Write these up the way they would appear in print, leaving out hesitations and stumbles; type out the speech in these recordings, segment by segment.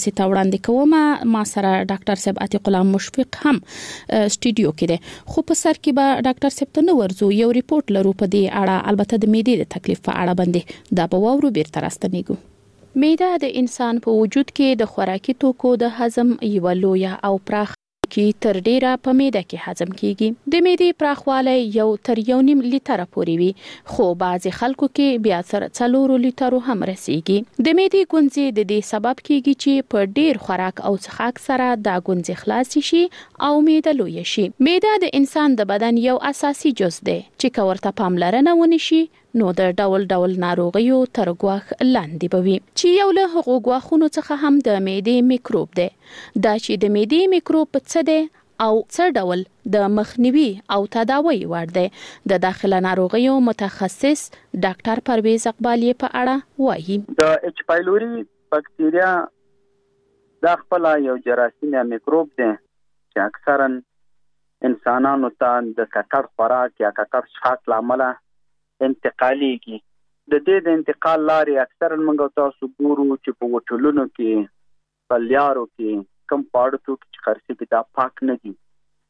ستا وړاندې کوم ما سره ډاکټر صاحب عتیق الله مشفق هم سټوډیو کې ده خو په سر کې به ډاکټر صاحب ته نو ورزو یو ریپورت لرو په دې اړه البته د معدې د تکلیف په اړه باندې دا به وورو بیرته راستنیږو معده د انسان په وجود کې د خوراکي توکو د هضم یو لویه او پراخ کې تر ډیره په معده کې هضم کیږي د معدې پراخوالی یو تر 1.5 لیټر پورې وي خو بعضی خلکو کې بیا تر 4 لیټرو هم رسیږي د معدې ګونځې د دې سبب کیږي چې په ډیر خوراک او څښاک سره دا ګونځې خلاص شي او معده لوی شي معده د انسان د بدن یو اساسي جز دی چې کورته پاملرنه ونی شي نو د ډول ډول ناروغیو تر ګواښ لاندې بوي چې یو له هغو ګواښونو څخه هم د معدې میکروب دی دا چې د معدې میکروب څه دی او څه ډول د مخنیوي او تداوی وړ دی د داخله ناروغیو متخصص ډاکټر پرویز اقبالی په اړه وایي د اچ پایلوري بکټریا د خپل یو جراثیم یا میکروب دی چې اکثرا انسانانو ته د ککړ خوراک یا ککړ څښاک لامل انتقالیږي د دې د انتقال لارې اکثرا موږ تاسو ګورو چې په هوټلونو کې په لیارو کې کم پاړو کې خرڅي کې دا پاک نه دي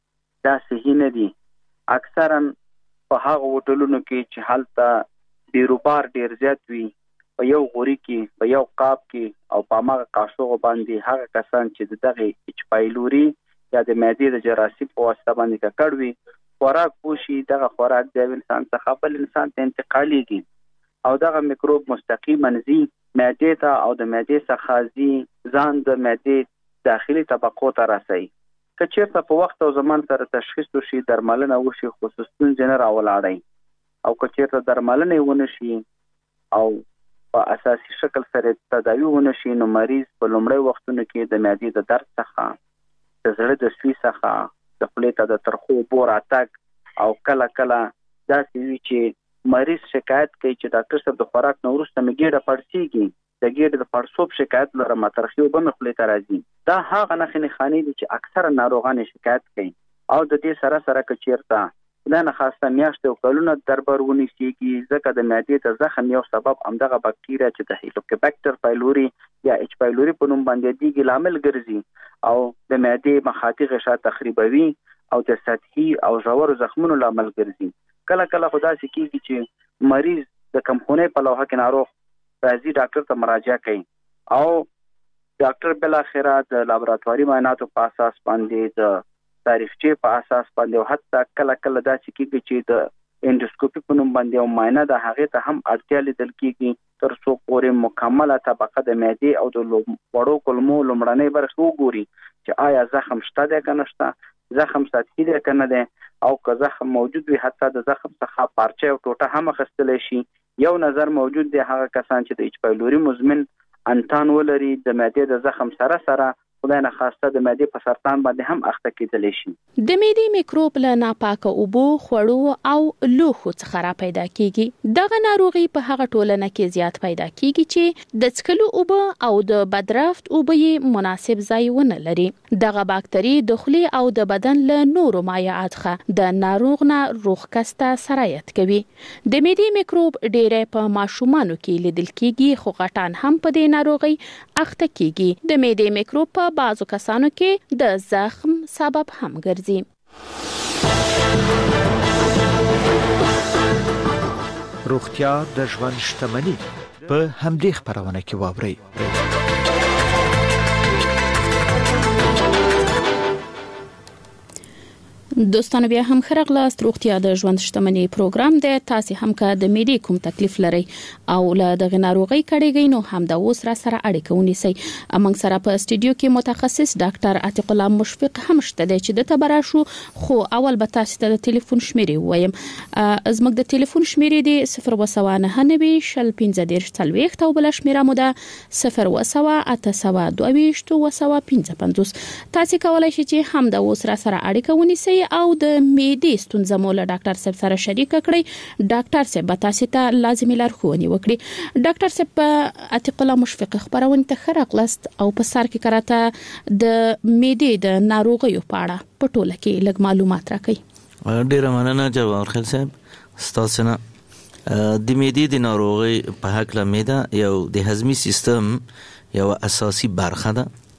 دا صحیح نه دي اکثرا په هغه هوټلونو کې چې هلته بیروبار ډیر زیات وي په یو غوري کې په یو قاب کې او په هغه قاشوغ باندې هغه کسان چې دغه اچ پایلوري یا د معدې د جراثیم په واسطه باندې ککړ وي خوراک پوشي دغه خوراک د انسان څخه بل انسان ته انتقالیږي او دغه میکروب مستقیما ځي معدې ته او د معدې څخه ځي ځان د معدې داخلي طبقو ته رسوي که چېرته په وخت او زمان سره تشخیص وشي درملنه وشي خصوصي ستونزې نه راولاړي او که چېرته درملنه ونه شي او په اساسي شکل سره تداوی ونه شي نو مریض په لومړي وختونو کې د معدې د درد څخه د زړه د سوي څخه د خولې ته د ترخو بو راتګ او کله کله داسې وي چې مریض شکایت کوي چې ډاکټر صاحب د خوراک نه وروسته مې ګېډه پړسېږي د ګېډې د پړسوب شکایت لرم ترخې اوبه مې خولې ته راځي دا هغه نښې نښانې دي چې اکثره ناروغان شکایت کوي او د دې سره سره که چېرته خدای نخواسته میاشتې او کلونه دربر ونیسېږي ځکه د معدې د زخم یو سبب همدغه بکټریا چې د هیلوکوبیکټر پایلوري یا اچ پایلوري په نوم باندې یادېږي لامل ګرځي او د معدې مخاطي غشا تخریبوي او د سطحي او ژورو زخمونو لامل ګرځي کله کله خو داسې کېږي چې مریض د کمخونۍ په لوحه کې ناروغ راځي ډاکټر ته مراجعه کوي او ډاکټر بالاخره د لابراتواري معایناتو په اساس باندې د تاریخچې په اساس باندې او حتی کله کله داسې کېږي چې د انډوسکوپي په نوم باندې او معاینه د هغې ته هم اړتیا لیدل کېږي تر څو پورې مکمله طبقه د معدې او د وړو کولمو لومړنۍ برخې وګوري چې آیا زخم شته دی که نه شته زخم سطحي دی که نه دی او که زخم موجود وي حتی د زخم څخه پارچه او ټوټه هم اخیستلی شي یو نظر موجود دی هغه کسان چې د اچ پایلوري مزمن انتان ولري د معدې د زخم سره سره خدای نخواسته د معدې په سرطان باندې هم اخته کېدلی شي د معدې میکروب له ناپاکه اوبو خوړو او لوښو څخه را پیدا کیږي دغه ناروغي په هغه ټولنه کې زیات پیدا کیږي چې د څښلو اوبه او د بدرفت اوبه یې مناسب ځای ونه لري دغه باکتری د خولې او د بدن له نورو مایعات څخه د ناروغ نه روغ کس ته سرایت کوي د معدې میکروب ډېری په ماشومانو کې لیدل کیږي خو غټان هم په دې ناروغي اخته کیږي د معدې میکروب په بعضو کسانو کې د زخم سبب هم ګرځي روغتیا د ژوند شتمني په همدې خبرونه کې واوري دوستانو بیا هم خرغلاست روغتیا د ژوند شتمنۍ پروګرام دی تاسو هم که د معدې کوم تکلیف لري او له دغه ناروغي کړيږئ نو هم د اوس را سره اړیکه ونیسئ موږ سره په استودیو کې متخصص ډاکټر عتیق الله مشفق هم شته دی چې د تبرا شو خو اول به تاسو ته د ټلیفون شمیرې وایم زموږ د ټلیفون شمیرې دی 019 15 او بل شمیره مو ده 01822 تاسو کولای شئ چې هم د اوس را سره اړیکه ونیسئ او د معدې ستونزه مو له ډاکټر صاحب سره شریک کړئ ډاکټر صاحب تاسو ته لازمي لارښوونې وکړي ډاکټر صاحب عتیق الله مشفق خبرونه ته خرغلاست او په سر کې کراته د معدې د ناروغیو په اړه په ټوله کې لږ معلومات راکړئ ډیره مننه جواب خل صاحب ستاسو نه د معدې د ناروغي په حق له معده یو د هضمي سیستم یو اساسي برخه ده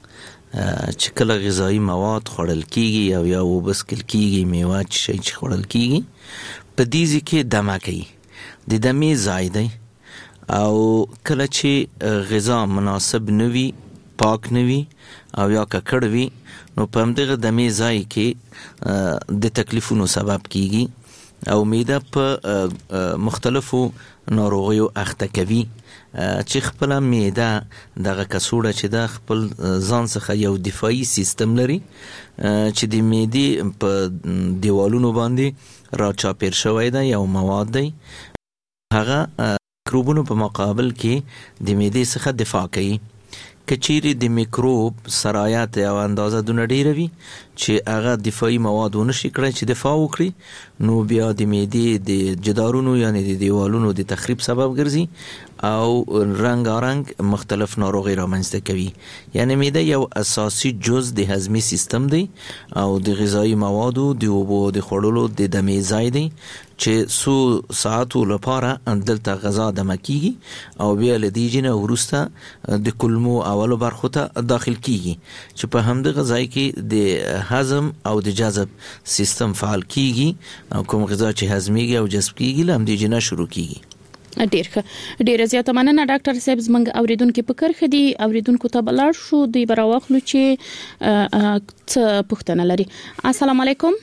چې کله غذایی مواد خوړل کیږي او یا وبسکل کیږي میوه چې خوړل کیږي په دې ځکه دمه کوي د دمې ځای دی او کله چې غذا مناسب نوي پاک نوي او یا ککړ وي نو په همدغه دمې ځای کې د تکلیفونو سبب کیږي او معده په مختلفو ناروغیو اخته کوي چې خپل معده دغه کڅوړه چې د خپل ځان څخه یو دفاعي سیستم لري چې د معدې په دیوالونو باندې را چاپیر شوی دی یو مواد دی هغه میکروبونو په مقابل کې د معدې څخه دفاع کوي کچيري د میکروب سرایت او اندازه دونه ډیره وي چې هغه دفاعي مواد ونشي کړی چې دفاع وکړي نو بیا د معدې د جدارونو یعنی د دیوالونو د تخریب سبب ګرځي او رنګارنګ مختلف ناروغي رامنځته کوي یعنی معده یو اساسي جز د هضمي سیستم دی او د غذایی موادو د اوبو د خوړلو د دمې ځای دی چې سو ساعتو لپاره دلته غذا دمه کیږي او بیا لدیجنه ورسته د کلمو اولو برخو ته داخل کیږي چې په همدغه ځای کې د هضم او د جذب سیستم فعال کیږي او کوم غذا چې هضميږي او جذب کیږي لمدیجنه شروع کیږي ډیر زیاته مننه ډاکټر صاحب زمنګ اوریدونکو په کرخه دي اوریدونکو ته بلار شو دی براوخلو چې څه پوښتنه لري السلام علیکم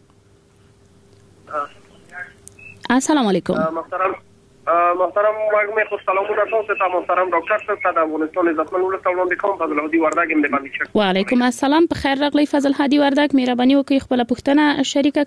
السلام علیکم محترم واګمه خو سلامونه تاسو ته محترم ډاکټر صاحب ته د افغانستان عزتمن ولس وړاندې کوم فضل هادي وردګ هم د باندې شک وعلیکم السلام په خیر راغلی فضل هادي وردګ مهرباني وکړئ خپل پوښتنه شریکه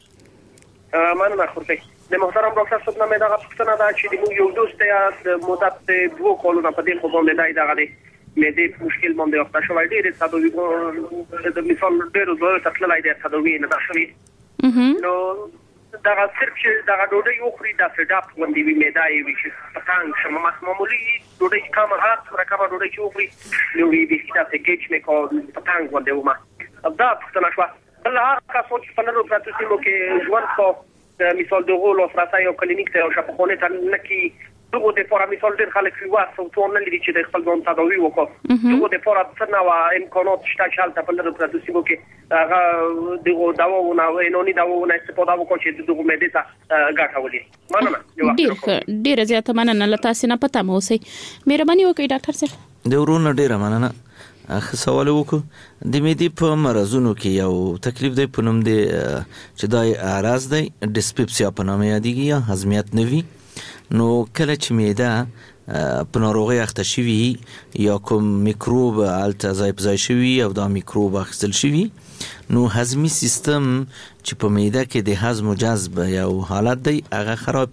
کړئ مننه خورته د محترم ډاکټر صاحب نه دا پوښتنه دا چې د یو دوست د مدت 2 کالونو په دې خو باندې دغه دی مې دې مشکل باندې وخت شوی ډیر صدوی د مثال ډیر زړه تخلای دی صدوی نه دا شوی نو دا صرف چې دا ډوډۍ یو خوري دا فډاپ باندې وی مېدای وی چې پتانګ شمه معمولی ډوډۍ کومه هات ورکه ډوډۍ چې وخوري نو وی به دا څنګه چې مې کو پتانګ باندې ومه دا څنګه شو بل هغه کا سوچ په نړۍ پراتو سیمو کې ژوند کو مثال د غول او فراسای او کلینیک ته او شپخونه ته نکی دغه د فورا مثال ډېر خلک واسو ټول نه لري چې د خپل ځان تداوی وکړي دغه د فورا څنګه وا امکانات شته چې حالت په لري پراتو سیمو کې هغه دغه داوونه وینونی داوونه استفاده وکړي چې دغه مېدې ته ګټه ولري ډېر زیاته مننه لته سينه پته مو سي مهرباني وکړئ ډاکټر صاحب د ورونو ډېر مننه اخ سوال وکړو د معدې په مرزونو کې یو تکلیف دی په نوم دی چې دای اعراض دی ډیسپپسیا په نامه یادېږي یا هضمیت نوي نو کله چې معده په ناروغي اخته شوی یا کوم میکروب الته ځای په ځای شوی او دا میکروب اخیستل شوی نو هضمي سیستم چې په معده کې د هضم او جذب یو حالت دی هغه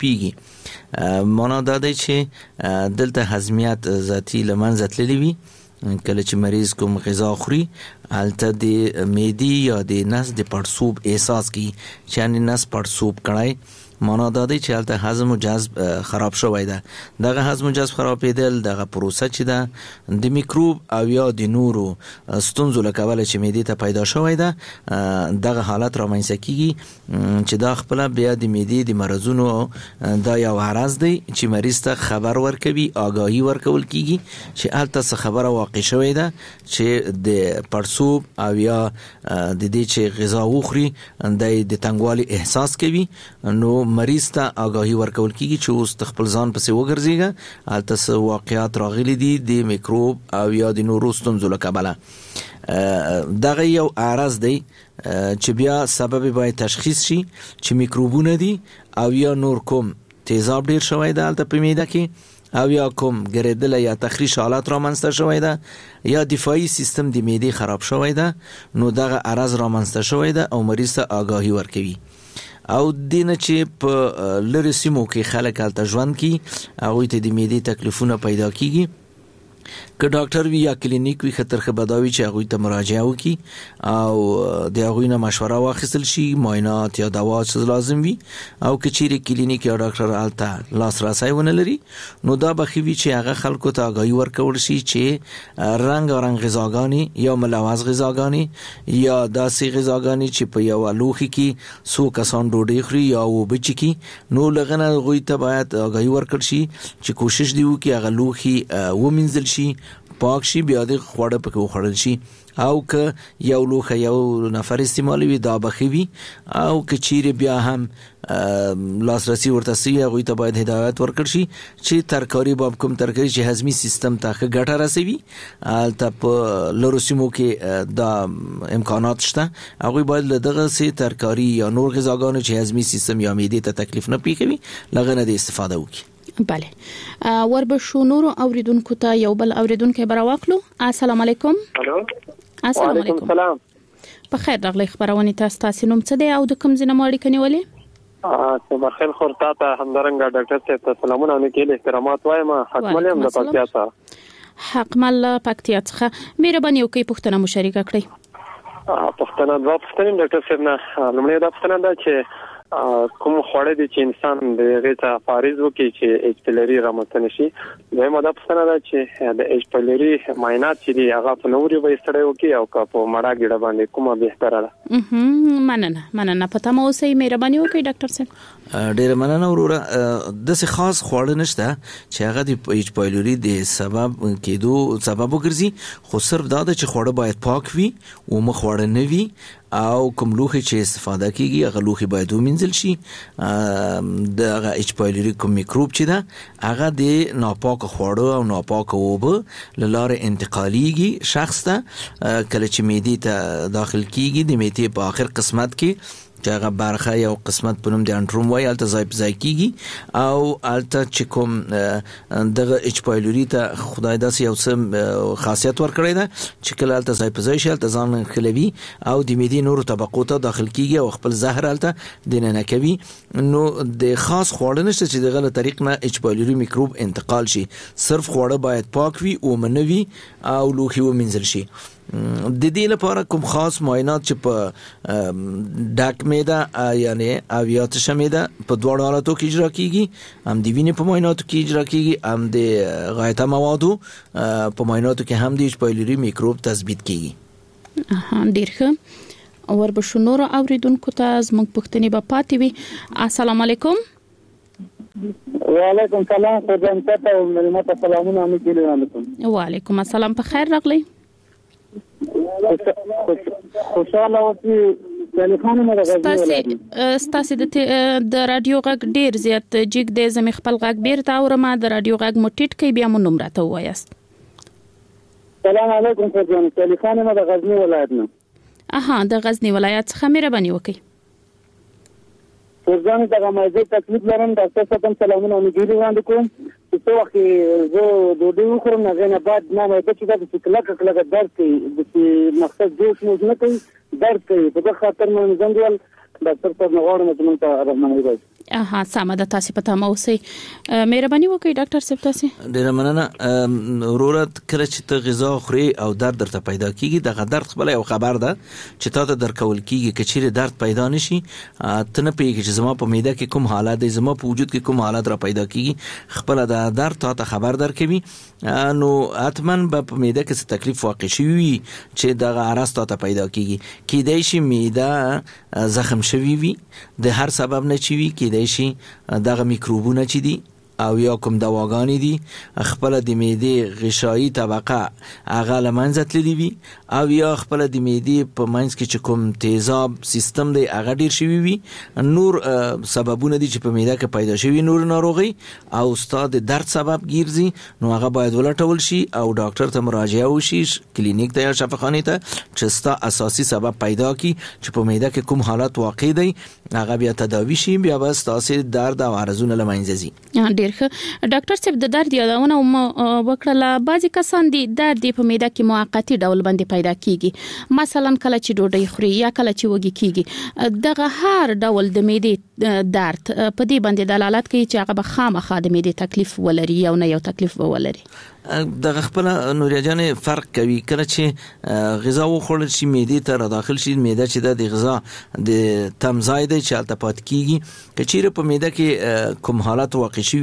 خرابېږي معنا دا دی چې دلته هضمیت ذاتی لمنځه تللی وي کله چې مریض کوم غذا خوري الته د معدې یا د نس د پړسوب احساس کوي چې یعنی نس پړسوب کړای معنا دا دی چې الته هضم او جذب خراب شوی ده دغه هضم او جذب خرابېدل دغه پروسه چې ده د میکروب او یا د نورو ستونزو لکواله چې معدې ته پیدا شوی ده دغه حالت رامنځته کیږي چې دا خپل بیا د معدې د مرزونو دا یو عرض دی چې مریض ته خبر ورکوي آگاهی ورکول کیږي چې الته څه خبره واقع شوی ده چې د پړسوب او یا د دې چې غذا وخوري د تنګوالي احساس کوي نو مریض ته آگاهی ورکول کیږي چې اوس خپل ځان پسې وګرځيږي الته واقعیات راغلي دي د میکروب او یا د نورو ستونزو له کبله دغه یو عرض دی چې بیا سبب باید تشخیص شي چې میکروبونه دي او یا نور کوم تیزاب ډیر شوی دی الته په معده کې او یا کوم ګریدل یا تخریش حالات را منځته شوی ده یا دفاعي سیستم د معدې خراب شوی ده نو دغه عرض را منځته شوی ده او مریض ته آگاهی ورکوي او دینه چې په لری سیمو کې خلک الته ژوند کوي هغه ته د معدې تکلیفونه پیدا کیږي که ډاکټر وی یا کلینیک وی خطر خبرداوی چې هغه ته مراجعه وکي او د هغه نه مشوره واخیستل شي معاینات یا دوا چې لازم وي او کچيري کلینیک یا ډاکټر الته لاسرسي ونه لري نو دا بخوي چې هغه خلکو ته آگاهی ورکول شي چې رنگ غذاګانی یا ملوث غذاګانی یا داسې غذاګانی چې په یو لوخي کې سو کسان ډوډۍ خوري یا وبچ کی نو لغنه غوي ته باید آگاهی ورکړ شي چې کوشش دی وکي هغه لوخي ومنځل شي پاک شي بیا د خوړه پکې وخوړل شي او که یو لوخه یو نفر استعمالوي دا بخوي او که چیرې بیا هم لاسرسي ورته سي هغه ته باید هدایت ورکړ شي چې ترکاری باب کوم ترکاری چې هضمي سیستم ته ګټه رسوي البته په لورو سیمو کې دا امکانات شته هغه باید له دغه سي ترکاری یا نور غذاګانو چې هضمي سیستم یا معدې ته تکلیف نه پیښوي لغه نه استفاده وکړي. بله وربشو نورو اوریدونکو ته یو بل اوریدونکو براوخلو. السلام علیکم. الو السلام علیکم. سلام. په خیر راغلی خبرونه تاسو نوم څه دی او د کوم ځای نه ماړی کنيولې؟ صباح خیر خورتا ته همدارنګه ډاکټر صاحب ته سلامونه نکېل احترامات وایم. حکمل هم د پکتیا څخه. حکمل پکتیا څخه مهرباني وکړئ پوښتنه مشارکه کړئ. پوښتنه دا پوښتنه ډاکټر صاحب نه لمړی دا پوښتنه ده چې کوم خوړه دي چې انسان د غیته فارز وکړي چې ایچ پیلری رامنځته شي. دویمه دا پوښتنه ده چې د ایچ پیلری معاینات چې دی هغه په نوري به ستړی وکړي او که په مړه ګډه باندې کومه بهتره ده؟ مننه پته مو سي مهرباني وکړئ ډاکټر صاحب. ډېر مننه وروره. د څه خاص خوړ نشته چې هغه د ایچ پیلری د سبب کېدو سبب وګرځي خو صرف دا چې خوړه باید پاک وي او مخ خوړ نه وي او کوم لوخي چې استفاده کیږي هغه لوخي باید ومنځل شي. د هغه ایچ پیلری کوم میکروب چې ده هغه د ناپاک خوړو او ناپاک اوبه لاره انتقالیږي شخص ته کله چې معدې ته داخل کیږي د معدې په اخر قسمت کې چې هغه برخه یو قسمت په نوم د انټروم وای الته ځای په ځای کیږي او الته چې کوم دغه ایچ پیلری ته خدای داسې یو څه خاصیت ورکړی ده چې کله الته ځای په ځای شي الته ځان خلوي او د معدې نورو طبقو ته داخل کیږي او خپل زهر الته دننه کوي. نو د خاص خوړ نشته چې دغه طریق نه ایچ پیلری میکروب انتقال شي. صرف خوړه باید پاک وي او منوي او لوخي ومنځل شي. د دې لپاره کوم خاص معاینات چې په ډاک معده یعنی اویات شمیده په دوه حالاتو کې اجرا کیږي هم د وینې په معایناتو کې اجرا کیږي هم د غایطه موادو په معایناتو کې هم د ایچ پیلری میکروب تثبیت کیږي. ډیر ښه. وربشو نور اوریدونکو ته زموږ پوښتنې به پاتې وي. السلام علیکم. وعلیکم السلام. خدای ته ملمت سلامونه علیکم. وعلیکم السلام. په خیر راغلی. خوشاله اوسئ. ستاسو د رادیو غږ ډیر زیات جګ دی. زمي خپل غږ بیرته اورم. د رادیو غږ مو ټیټ کړئ بیا مو نوم راته ووایاست. سلام علیکم فرجان. سلیخان ما د غزنی ولایت نه. د غزنی ولایت څخه مهرباني وکړئ. فرجان دغه مېزه تکلیف لرم. ډاکټر صاحب سلامونه نګیری وړاندې کوم. څه وخت زه ډوډۍ وخورم نه بعد نه مې چې دا چې کله درد کوي د مقصد جوش مو نه کوي درد کوي په دغه خاطر مې زنګول ډاکټر صاحب نغواړم چې مونږ ته رحماني راځي. سمه ده. تاسو په تمه اوسئ. مهرباني وکړئ ډاکټر صاحب. تاسو ډیر مننه وروره. کله چې ته غذا خوري او درد درته پیدا کیږي دغه درد خپل یو خبر ده چې تاسو درکول کیږي کچېره درد پیدا نشي ته نه پیږي چې زما په معده کې کوم حالات دي زما په وجود کې کوم حالات را پیدا کیږي خپل د درد ته خبر درکوي. نو اتمن په معده کې تکلیف واقع شي چې دغه عرض ته پیدا کیږي کیدای شي معده زخم شوی وي د هر سبب نه چوي کیدای شي دغه میکروبونه چې دي او یا کوم دواګانې دي خپل د معدې غشایی طبقه هغه لمنځه تللی وي او یا خپل د معدې په منځ کې چې کوم تیزاب سیستم دی هغه ډیر شوی وي. نور سببونه دي چې په معده کې پیدا شوی نور ناروغي او استاد درد سبب ګرځي نو هغه باید ولټول شي او ډاکټر ته مراجعه وشي کلینیک ته یا شفاخانه ته چې ستا اساسي سبب پیدا کی چې په معده کې کوم حالت واقع دی هغه بیا تداوی شي بیا بس تاسو درد او عرضونه لمنځه ځي. ډاکټر صاحب د درد یادونه وکړه. بعضی کسان دي درد په معده کې موقتی ډول باندې پیدا کیږي مثلا کله چې ډوډۍ خوري یا کله چې وږي کیږي دغه هر ډول د معده درد په دې باندې دلالت کوي چې هغه به خامخا د معده تکلیف ولري یا نه یو تکلیف ولري. دغه خپل نوریا جان فرق کوي کله چې غذا وخوړل شي معده ته داخل شي معده چې د غذا د تمزاید چالت پات کیږي کچېره په معده کې کوم حالات واقع شي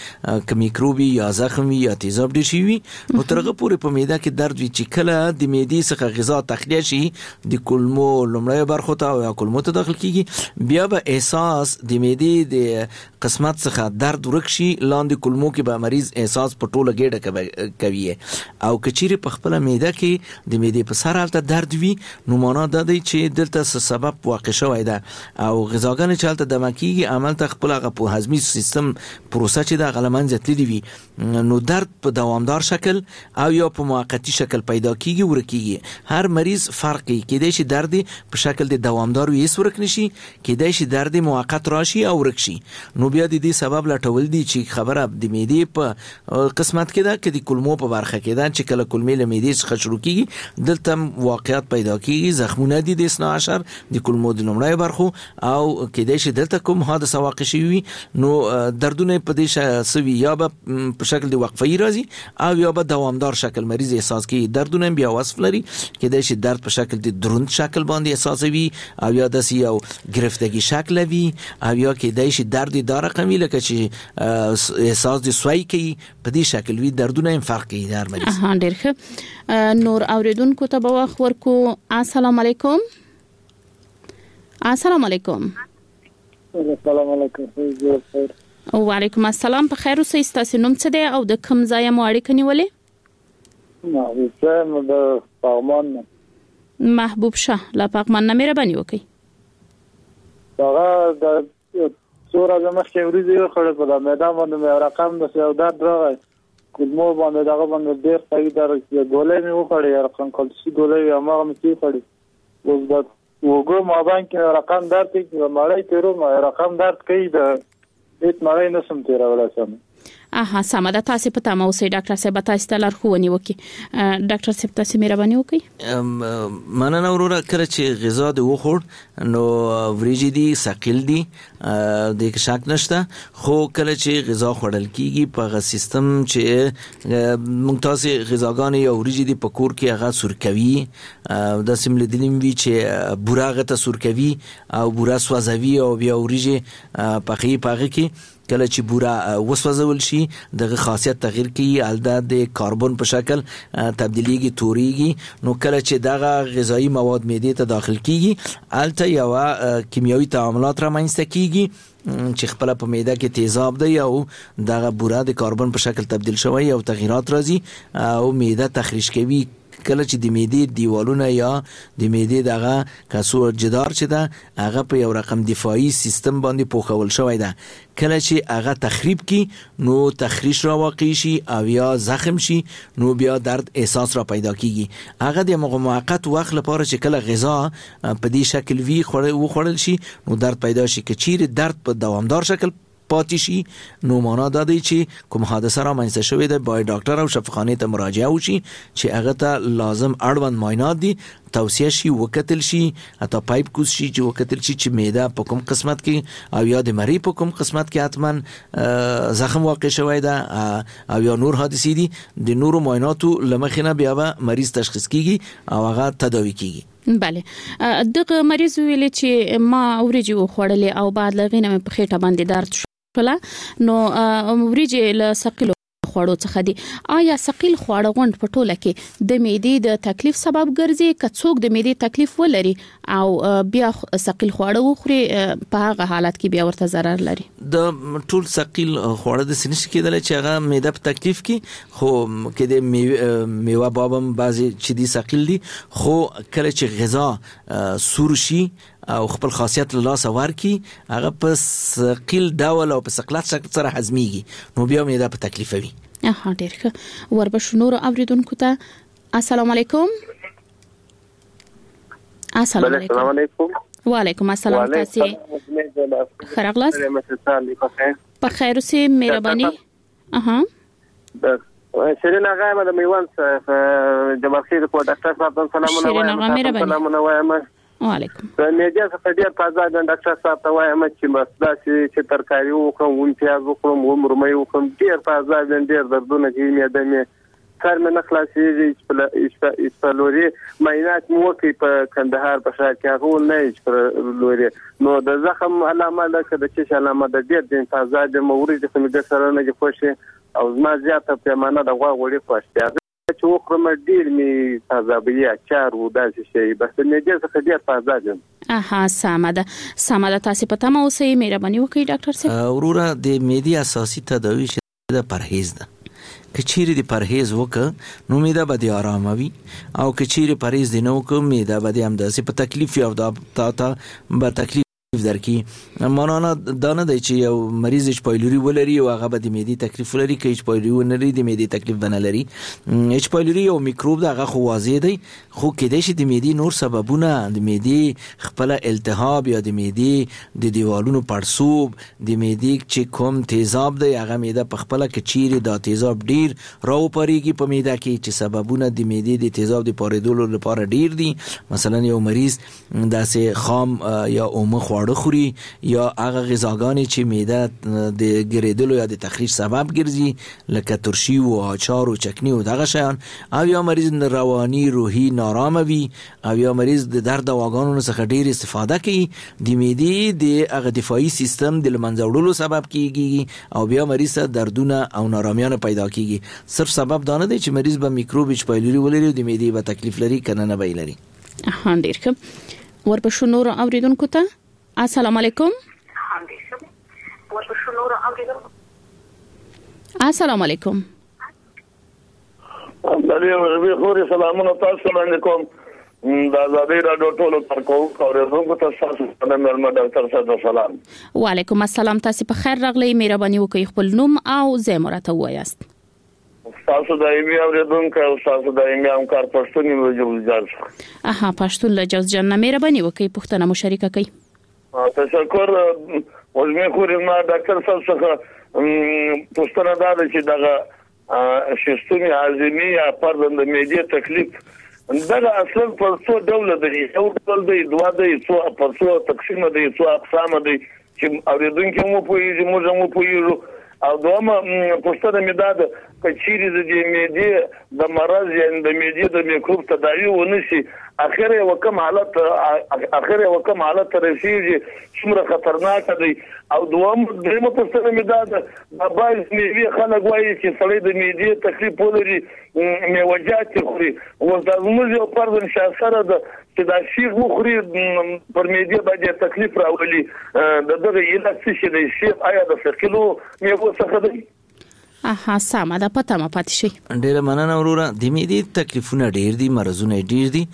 که میکروبي یا زخمي یا تیزاب دي شي نو ترغه پورې په معده کې درد وي چې کله د معدې څخه غذا تخلیه شي د کولمو لومړی برخه ته یا کولمو ته داخل کیږي بیا به احساس د معدې د قسمت څخه درد ورک شي لاندې کولمو کې به مریض احساس په ټوله ګډه کوي. او کچيري په خپل معده کې د معدې په سر حالت درد وي نو معنا دا دی چې دلته سبب واقع شوی ده او غذاګانې چې حالت د مکیږي عمل ته خپل غو هضمي سیستم پروسه چې د غلمن ځتلې وي نو درد په دوامدار شکل او یا په موقتی شکل پیدا کیږي ورکیږي. هر مریض فرقي کېدای شي درد په شکل د دوامدار وي ورک نشي کېدای شي درد موقت راشي او ورک شي. نو بیا د دې سبب لټول دي چې خبره د معدې په قسمت کې ده کې د کولمو په برخه کې ده چې کله کولمې له معدې څخه شروع کیږي دلته واقعیت پیدا کیږي زخمونه دي د 12 د کولمو د لومړی برخو او کېدای شي دلته کوم حادثه واقع شي نو دردونه په دې سوي یا په شکل د وقفي راځي او یا په دوامدار شکل مریض احساس کوي. دردونه بیا وصف لري کېدای شي درد په شکل د دروند شکل باندې احساسوي او یا د یو گرفتگی شکل وی او یا کېدای شي درد دار رقمي لکه چې احساس د سوي کوي په دې شکل وی دردونه هم فرق کوي در مریض. ډیر ښه. نور اوریدونکو ته به وخت ورکو. السلام علیکم. السلام علیکم. السلام علیکم. وعلیکم السلام. په خیر اوسئ. تاسو نوم څه دی او د کوم ځای مو اړیکه نیولې؟ زه د پغمان. محبوب شاه لا پغمان نه مهرباني وکړئ. هغه د څورا زمخه ورځې خړې په میدان باندې مې رقم د یو درد راغی کولمو باندې دغه باندې ډېر ځای درې ګولې مې وخړې رقم کلسي ګولې ما هم چې خړې اوس د وګو ما باندې رقم درد کې مړی تیرو ما رقم درد کوي د هیڅ مړی نسم تیرولای سم. سمه ده. تاسو په تمه اوسئ. ډاکټر صاحب تاسو ته لارښوونې وکړي. ډاکټر صاحب تاسو مهرباني وکړئ. مننه وروره. کله چې غذا د وخور نو وریجې دي ثقيل دي د شک نشته خو کله چې غذا خوړل کیږي په سیستم چې ممتازه غذاګانې یا وریجې دي په کور کې هغه سورکوي د سیمل دلیم وی چې بوراغه ته سورکوي او بورا سوځوي او بیا وریجې پخې کې کله چې بورا وسوځول شي دغه خاصیت تغییر کوي البته د کاربن په شکل تبدیلیږي توريږي نو کله چې دغه غذایی مواد معدې ته داخل کیږي البته یو کیمیاوي تعاملات رامنځته کیږي چې خپل په معده کې تیزاب دی او دغه بورا د کاربن په شکل تبدیل شوی او تغیرات راځي او معده تخریش کوي. کله چې د معدې دیوالونه یا د معدې دغه کاسو جدار چې ده هغه په یو رقم دفاعي سیستم باندې پوښول شوی ده کله چې هغه تخریب کی نو تخریش را واقع شي او یا زخم شي نو بیا درد احساس را پیدا کیږي. هغه د موقت وخت لپاره چې کله غذا په دې شکل وی خوړل شي نو درد پیدا شي. که چیرې درد په دوامدار شکل پاتې شي نو معنا دا دی چې کوم حادثه را منځته شوې ده باید ډاکټر او شفاخانه ته مراجعه وشي چې هغه ته لازم اړوند معاینات دي توصیه شي وکتل شي حتی پایپ کوز شي چې وکتل شي چې معده په کوم قسمت کې او یا د مری په کوم قسمت کې حتما زخم واقع شوی ده او یا نور حادثې دي د نورو معایناتو لمخینه بیا به مریض تشخیص کیږي او هغه تداوی کیږي. بله دغه مریض ویل چې ما ورجی وخوړلې او بعد لغینه په خېټه باندې درد نو ورجی له ثقيل خوړو څخه دي. آیا ثقيل خواړه غونډ په ټوله کې د معدې د تکلیف سبب ګرځي که څوک د معدې تکلیف ولري او بیا ثقيل خواړه وخوري په هغه حالت کې بیا ورته ضرر لري؟ د ټول ثقيل خواړه د سنش کېدل چې هغه معده په تکلیف کې خو کې د میوه بابم بعضي چې دي ثقيل دي خو کله چې غذا سور شي او خپل خاصیت له لاس ورکی هغه په ثقيل ډول او په ثقلات شکل سره هضميږي نو بیا معده په تکلیفوي. ډیر ښه. وربشو نور اوریدونکو ته السلام علیکم. السلام علیکم. وعلیکم السلام. تاسو خراغلاس په خیر اوسئ مهرباني. شیرین آقا ما د میوان د مرکز په ډاکټر صاحب سلامونه وایم. وعلیکم. میډیا څخه ډیر تازه د ډاکټر صاحب ته وایم چې مسدا چې ترکاری وکړم ون پیاز وکړم عمرمه وکړم ډیر تازه ډیر دردونه کې میده مې سر مې نخلاصي اسپلوري معاینات مو کوي په کندهار په شهر کې هغه نه اسپلوري نو د زخم علامه ده چې د چش علامه ده ډیر د تازه د مورید په مګر سره نه خوښه او زما زیاته پیمانه د غوا وړي خوښه چې وخرم ډیر می تازه بیا چار و داسې شي بس میډیا څخه ډیر تازه دي. سمه ده. تاسو په تمه اوسئ مهرباني وکړئ ډاکټر صاحب. وروره د معدې اساسي تداوی د پرهیز ده کچيري د پرهیز وکړه نو معده به آرام وي او کچيري پرهیز نه وکړه معده به هم داسې په تکلیف یو تا به تکلیف درکې. معنا دا نه دی چې یو مریض اچ پایلوري ولري او هغه به د معدې تکلیف ولري، که اچ پایلوري ولري د معدې تکلیف نه لري. اچ پایلوري یو میکروب دی، هغه خو واضح دی، خو کېدای شي د معدې نور سببونه، د معدې خپل التهاب یا د معدې د دیوالونو پړسوب، د معدې چې کوم تیزاب دی هغه معده په خپل کې چیرې دا تیزاب ډیر راوپریږي په معده کې چې سببونه د معدې د تیزاب د پارېدلو لپاره ډیر دي. مثلا یو مریض داسې خام یا اومه خوري یا هغه غذاګانې چې معده د ګرېدلو یا د تخریش سبب ګرځي لکه ترشی او اچار او چکنی او دغه شیان، او یا مریض رواني روحي نارامه وي، او یا مریض د درد دواګانو څخه ډیر استفاده کوي، د معدې د هغه دفاعي سیستم د لمنځه وړلو سبب کیږي او بیا مریض ته دردونه او نارامیان پیدا کیږي. صرف سبب دا نه دی چې مریض به میکروب اچ پایلوري ولري او د معدې به تکلیف لري کنه نه به لري. ډیر ښه. ورپښو نور اوریدونکو ته السلام علیکم. السلام علیکم. خوري سلامونه تاسو باندې کوم د آزادۍ راډیو ټولو ترکو اوریدونکو ته تاسو ته مېلمه ډاکټر صاحب سلام. وعلیکم السلام. تاسو په خیر راغلی. مهرباني وکړئ خپل نوم او ځای مرته وایاست. تاسو دایمي اوریدونکو او تاسو دایمي همکار پښتون یو جوړ ځل. پښتون له جوز جن مهرباني وکړئ پښتنه مشارکه کوي. تشکر. وزمه خوري ما ډاکټر صاحب څخه پوښتنه دا ده چې دغه شستونی هاضمي یا پردند معدې تکلیف دغه اصل په څو ډول دی، یو ډول دی، دوه دی، څو په څو تقسیم دی، څو اقسام دی چې اوریدونکو مو پوهیږي موږ مو پوهیږو. او دومره پوښتنه مې دا ده چې چیرې د معدې د مرض یا د معدې د میکروب تداوی ونشي اخر یو کم حالت رسیږي څومره خطرناک دی. او دومره پوښتنه مې دا ده د باز میوې خلک وایي چې سړی د معدې تکلیف ولري میوجات خوري او د موږ یو پرون شاسره ده چې دا شیخ مخوري پر معدې باندې تکلیف راولي دغه علاج څه دی؟ شیخ آیا د فقلو میوه څخه دی؟ سمه ده، پته ما پاتې شي. ډیره مننه وروره. د معدې تکلیفونه ډیر دي، مرزونه ډیر دي،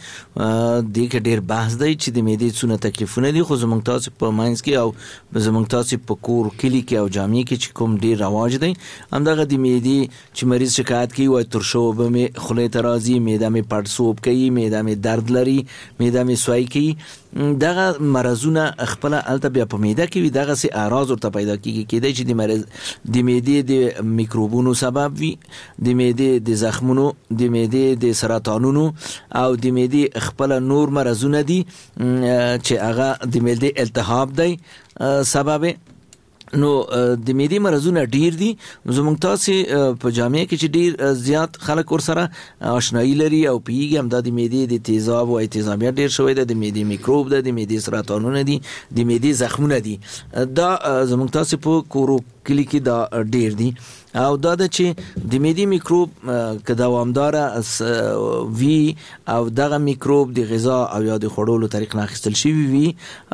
د کې ډیر بحث دی چې د معدې څونه تکلیفونه دي، خو زموږ تاسو په ماینس کې او زموږ تاسو په کور کلی کې او جامع کې چې کوم ډیر رواج دی همدغه د معدې چې مریض شکایت کوي وای ترشوب مې خله ترازی، معده مې پړسوب کوي، معده مې درد لري، معده مې سوای کوي، دغه مرزونه خپل الته بیا په معده کې وي، دغه سي اعراض ورته پیدا کیږي. کېدای چې د مرز د معدې د میکروبونو سبب وي، د معدې د زخمونو، د معدې د سرطانونو او د معدې خپل نور مرزونه دي چې هغه د معدې التهاب دی سبب. نو د معدې مرزونه ډیر دي، زموږ تاسو په جامعه کې چې ډیر زیات خلک ور سره آشنایی لري او پیږي هم د معدې د تیزاب او تیزابیت ډیر شوی دی، د معدې میکروب دی، د معدې سرطانونه دي، د معدې زخمونه دي، دا زموږ تاسو په کورو کلی کې دا ډیر دي. او دا د چې د معدې میکروب که دوامدار وي او دغه میکروب د غذا او یا د خوړلو طریق نه اخیستل شوی وي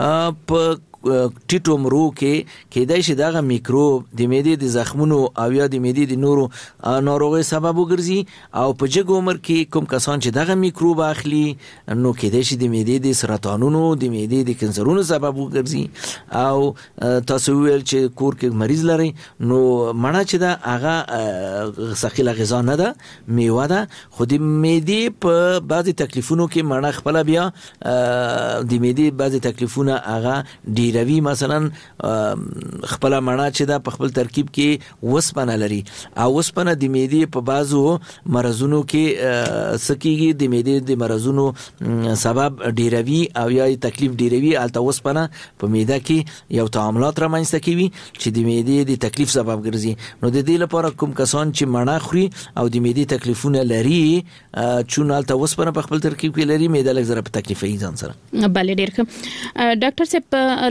په ټیټو مرو کې کېدای شي دغه میکروب د معدې د زخمونو او یا د معدې د نورو ناروغي سبب وګرځي او په جګ عمر کې کوم کسان چې دغه میکروب اخلي نو کېدای شي د معدې د سرطانونو، د معدې د کینسرونو سبب وګرځي. او تاسو ویل چې کور کې مریض لري نو مړه چې دا هغه ثقيله غذا نه ده، میوه ده، خو د معدې په بعضي تکلیفونو کې مړه خپل بیا د معدې بعضي تکلیفونه هغه ډیروي، مثلا خپل مړه چې دا په خپل ترکیب کې وسپنه لري او وسپنه د معدې په بازو مرزونو کې سکیږي، د معدې د مرزونو سبب ډیروي او یا تکلیف ډیروي، الته وسپنه په معده کې یو تعاملات رامنځته کوي چې د معدې د تکلیف سبب ګرځي. نو د دې لپاره کوم کسان چې مړه خوري او د معدې تکلیفونه لري چون الته وسپنه په خپل ترکیب کې لري، معده لږ زره په تکلیف ای ځان سره. بله ډیر ښه. ډاکټر صاحب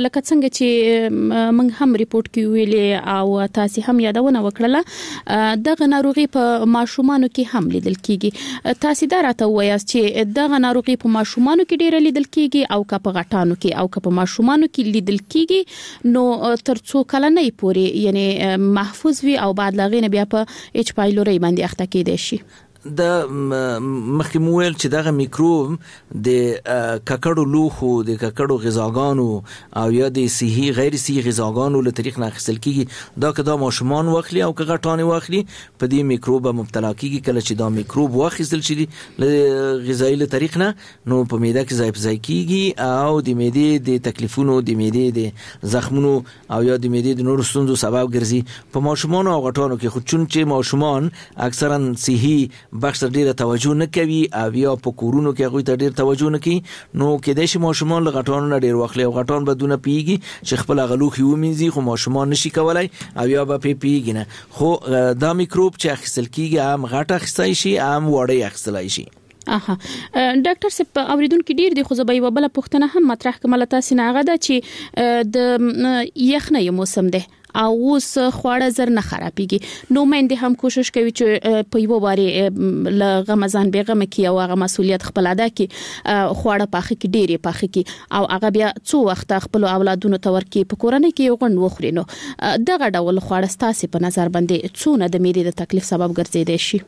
لکه څنګه چې موږ هم ریپورت کې ویلې او تاسو هم یادونه وکړه دغه ناروغي په ماشومانو کې هم لیدل کیږي. تاسو دا راته وایاست چې دغه ناروغي په ماشومانو کې ډیر لیدل کیږي او که په غټانو کې او که په ماشومانو کې لیدل کیږي نو تر څو کلنې پورې یعنی محفوظ وي او بعد لاغې نه بیا په اچ پایلوري باندې اخته کېدای شي. د مخکې مویل چې دغه میکروب د ککړو لوخو د ککړو غذاګانو او یا د صحي غیر صحي غذاګانو له طریق نه اخیستل کیږي. دا که دا ماشومان واخلي او که غټان واخلي په دې میکروب مبتلا کیږي. کله چې دا میکروب واخیستل شي له غذایی له طریق نه نو په معده کې ځای په ځای کیږي او د معدې د تکلیفونو د معدې د زخمونو او یا د معدې د نورو ستونزو سبب ګرځي. په ماشومان او غټانو کې خو چون چې ماشومان اکثرا صحي بخش ډیره توجه نه کوي او یا په کورونو کې هغه ته ډیر توجه نه کوي نو کې د ماشومان له غټانو نه ډیر واخلي او غټان بدونه پیږي چې خپل غلوخي ومنځي خو ماشومان نشي کولای او یا به پیږي نه. خو دا میکروب چې اخیستل کیږي هم غټه اخیستای شي هم وړي اخیستلای شي. ډاکټر صاحب اوریدونکو ډیر دی خو زه به بل پوښتنه هم مطرح کوم تاسو نه غدا چې د یخنۍ موسم دی او اوس خواړه زر نه خرابېږي نو مېندې هم کوشش کوي چې په یو باري ل غمزان بیغمه کی او هغه مسولیت خپل ادا کی خواړه پاخه کی ډېری پاخه کی او هغه بیا څو وخت خپل اولادونو تور کی په کورنۍ کې یو غن وخوري نو دغه ډول خواړه ستاسو په نظر باندې څونه د معدې د تکلیف سبب ګرځیدای شي.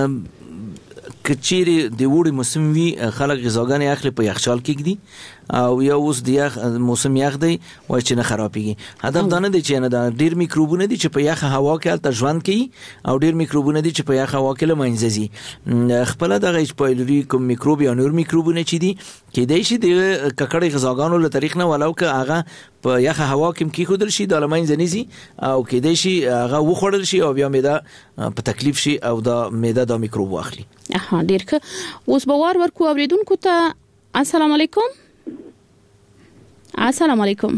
کچيري د وړي موسم وی خلک غذاګانې اخلي په یخچال کې ګدي او یا اوس د یخ موسم یخ دی وای چې نه خرابېږي. هدف دا نه دی چې نه دا ډیر میکروبونه دي چې په یخ هوا کې الته ژوند کوي او ډیر میکروبونه دي چې په یخ هوا کې لمنځي. خپل دغه اچ پایلوري کوم میکروب یا نور میکروبونه چې دي کې دای شي د ککړې غذاګانو له طریق نه ولو که هغه په یخ هوا کې کی خودل شي د لمنځ نيزي او کې دای شي هغه وخوړل شي او بیا معده په تکلیف شي او دا معده د میکروب واخلي. ډیر ښه. اوس به ورکو اوریدونکو ته السلام علیکم. السلام علیکم.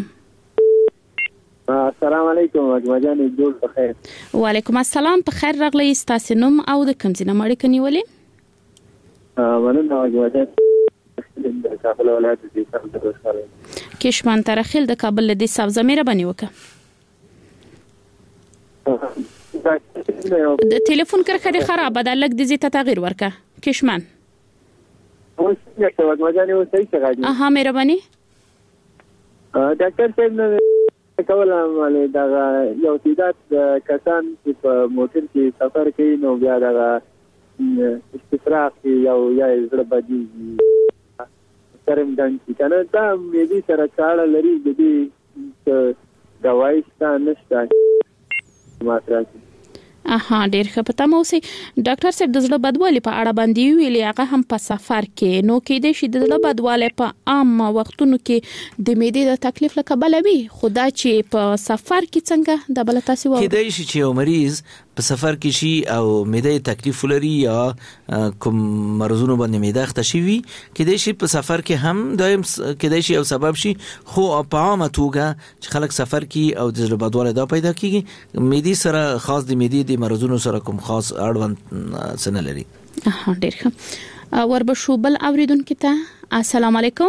السلام علیکم اجمجان جوړ په خیر. وعلیکم السلام په خیر راغلی. تاسو نوم او د کوم ځای نه مړ کني ولې؟ مننه اجمجان د کابل ولایت د سمندر سره کشمان ترخیل د کابل د سبزه مېره بنی وکه. د ټلیفون کرخه خراب ده لګ د زیته تغییر ورکه کشمان. اوس یو اجمجان یو صحیح څنګه. اها مهرباني. ډاکټر صاحب کوم علی دا یو تعداد کسان چې په موټر کې سفر کوي نو بیا دا استفراغ یو یا زړه بدی سرم دان چې کنه دا مې دې سره کار لري د دې دوايي ستاسو نشته ماتره. ډیر ښه. پته مو سي ډاکټر صاحب د زړه بدوالي په اړه باندې ویلي هغه هم په سفر کې نو کې د شي د زړه بدوالي په عام وختونو کې د معدې د تکلیف لکه بلوي خدا چې په سفر کې څنګه د بل تاسو وایي کې د شي چې یو مریض په سفر کې شي او معده تکلیف لري یا کوم مرزونو باندې معده اخته شي وي کې د شي په سفر کې هم دایم کې د شي او سبب شي خو په عامه توګه چې خلک سفر کې او د زړه بدوالي دا پیدا کیږي معده سره خاص د معده مرزونو سره کوم خاص اړوند سن لري. ډیر ښه. وربشو بل اوریدونکو ته السلام علیکم.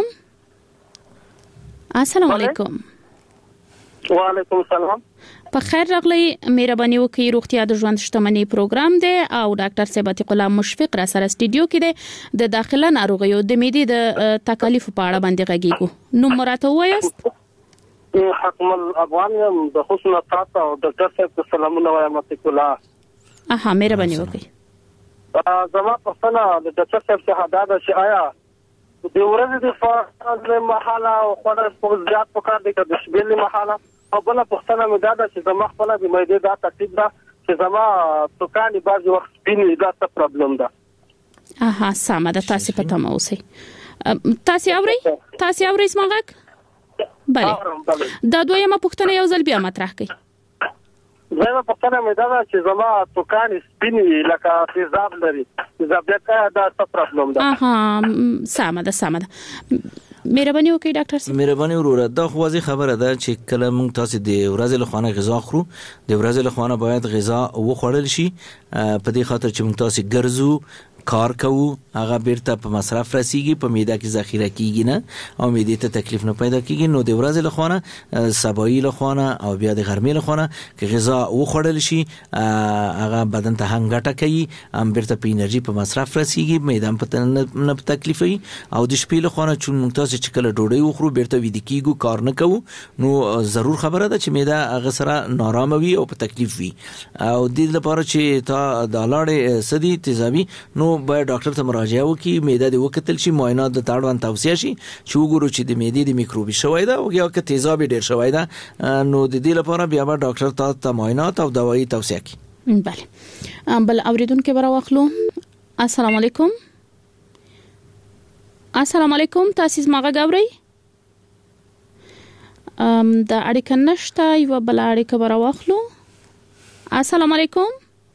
السلام علیکم. وعلیکم السلام. په خیر راغلی. مهرباني وکړئ روغتیا د ژوند شتمنۍ پروګرام دی او ډاکټر صاحب عتیق الله مشفق را سره سټډیو کې دی د داخله ناروغیو د معدې د تکالیف په اړه باندې غږیږو. نو مراته وایست حکم الافغان د حسن تاسو او ډاکټر صاحب سلامونه وایم عتیق الله. اها مهرباني وکړئ. زما په څنګه د ډاکټر صاحب څخه دا چې آیا د ورځې د فاصله محاله او خورا په زیات پکار دي د شبيل محاله او بل په څنګه مې دا چې زما خپل د مېده دا تکلیف ده چې زما توکان بعض وخت سپینې دا څه پرابلم ده. اها سم ده. تاسو پته مو سي تاسو اورئ اسماغک. بله دا دویمه پوښتنه یو ځل بیا مطرح کړئ. زما پوښتنه مې دا چې زما توکان سپینې لکه تیزاب لري تیزابیت دا څه پرابلم ده. اها سم ده. مهرباني وکړئ ډاکټر صاحب. مهرباني وروره دا خو واضح خبره ده چې کله موږ تاسو د ورځې له خوانه غذا خورو د ورځې له خوانه باید غذا وخوړل شي په دې خاطر چې موږ تاسو ګرځو کار کوو هغه بیرته په مصرف رسیږي په معده کې ذخیره کیږي نه او معده ته تکلیف نه پیدا کیږي نو د ورځې له خوا نه سبایي له خوا نه او بیا د غرمې له خوا نه که غذا وخوړل شي هغه بدن ته هم ګټه کوي هم بیرته په انرژي په مصرف رسیږي معده په نه تکلیف وي او د شپې له خوا نه چې موږ تاسو چې کله ډوډۍ وخورو بیرته ویده کیږو کار نه کوو نو ضرور خبره ده چې معده هغه سره نارامه وي او په تکلیف وي او د دې لپاره چې تا د لاړې سدي تیزابي نو باید ډاکټر ته مراجعه وکړي معده دې وکتل شي معاینات د تاړوان توصیه شي چې وګورو چې د معدې د میکروبي شوی ده او یا که تیزابي ډیر شوی ده نو د دې لپاره بیا به ډاکټر ته معاینات او دوايي توصیه کوي. بله بل اوریدونکو برا واخلو. السلام علیکم. السلام علیکم تاسو زما غاوري د اړیکه نشته یو بل اړیکه برا واخلو. السلام علیکم.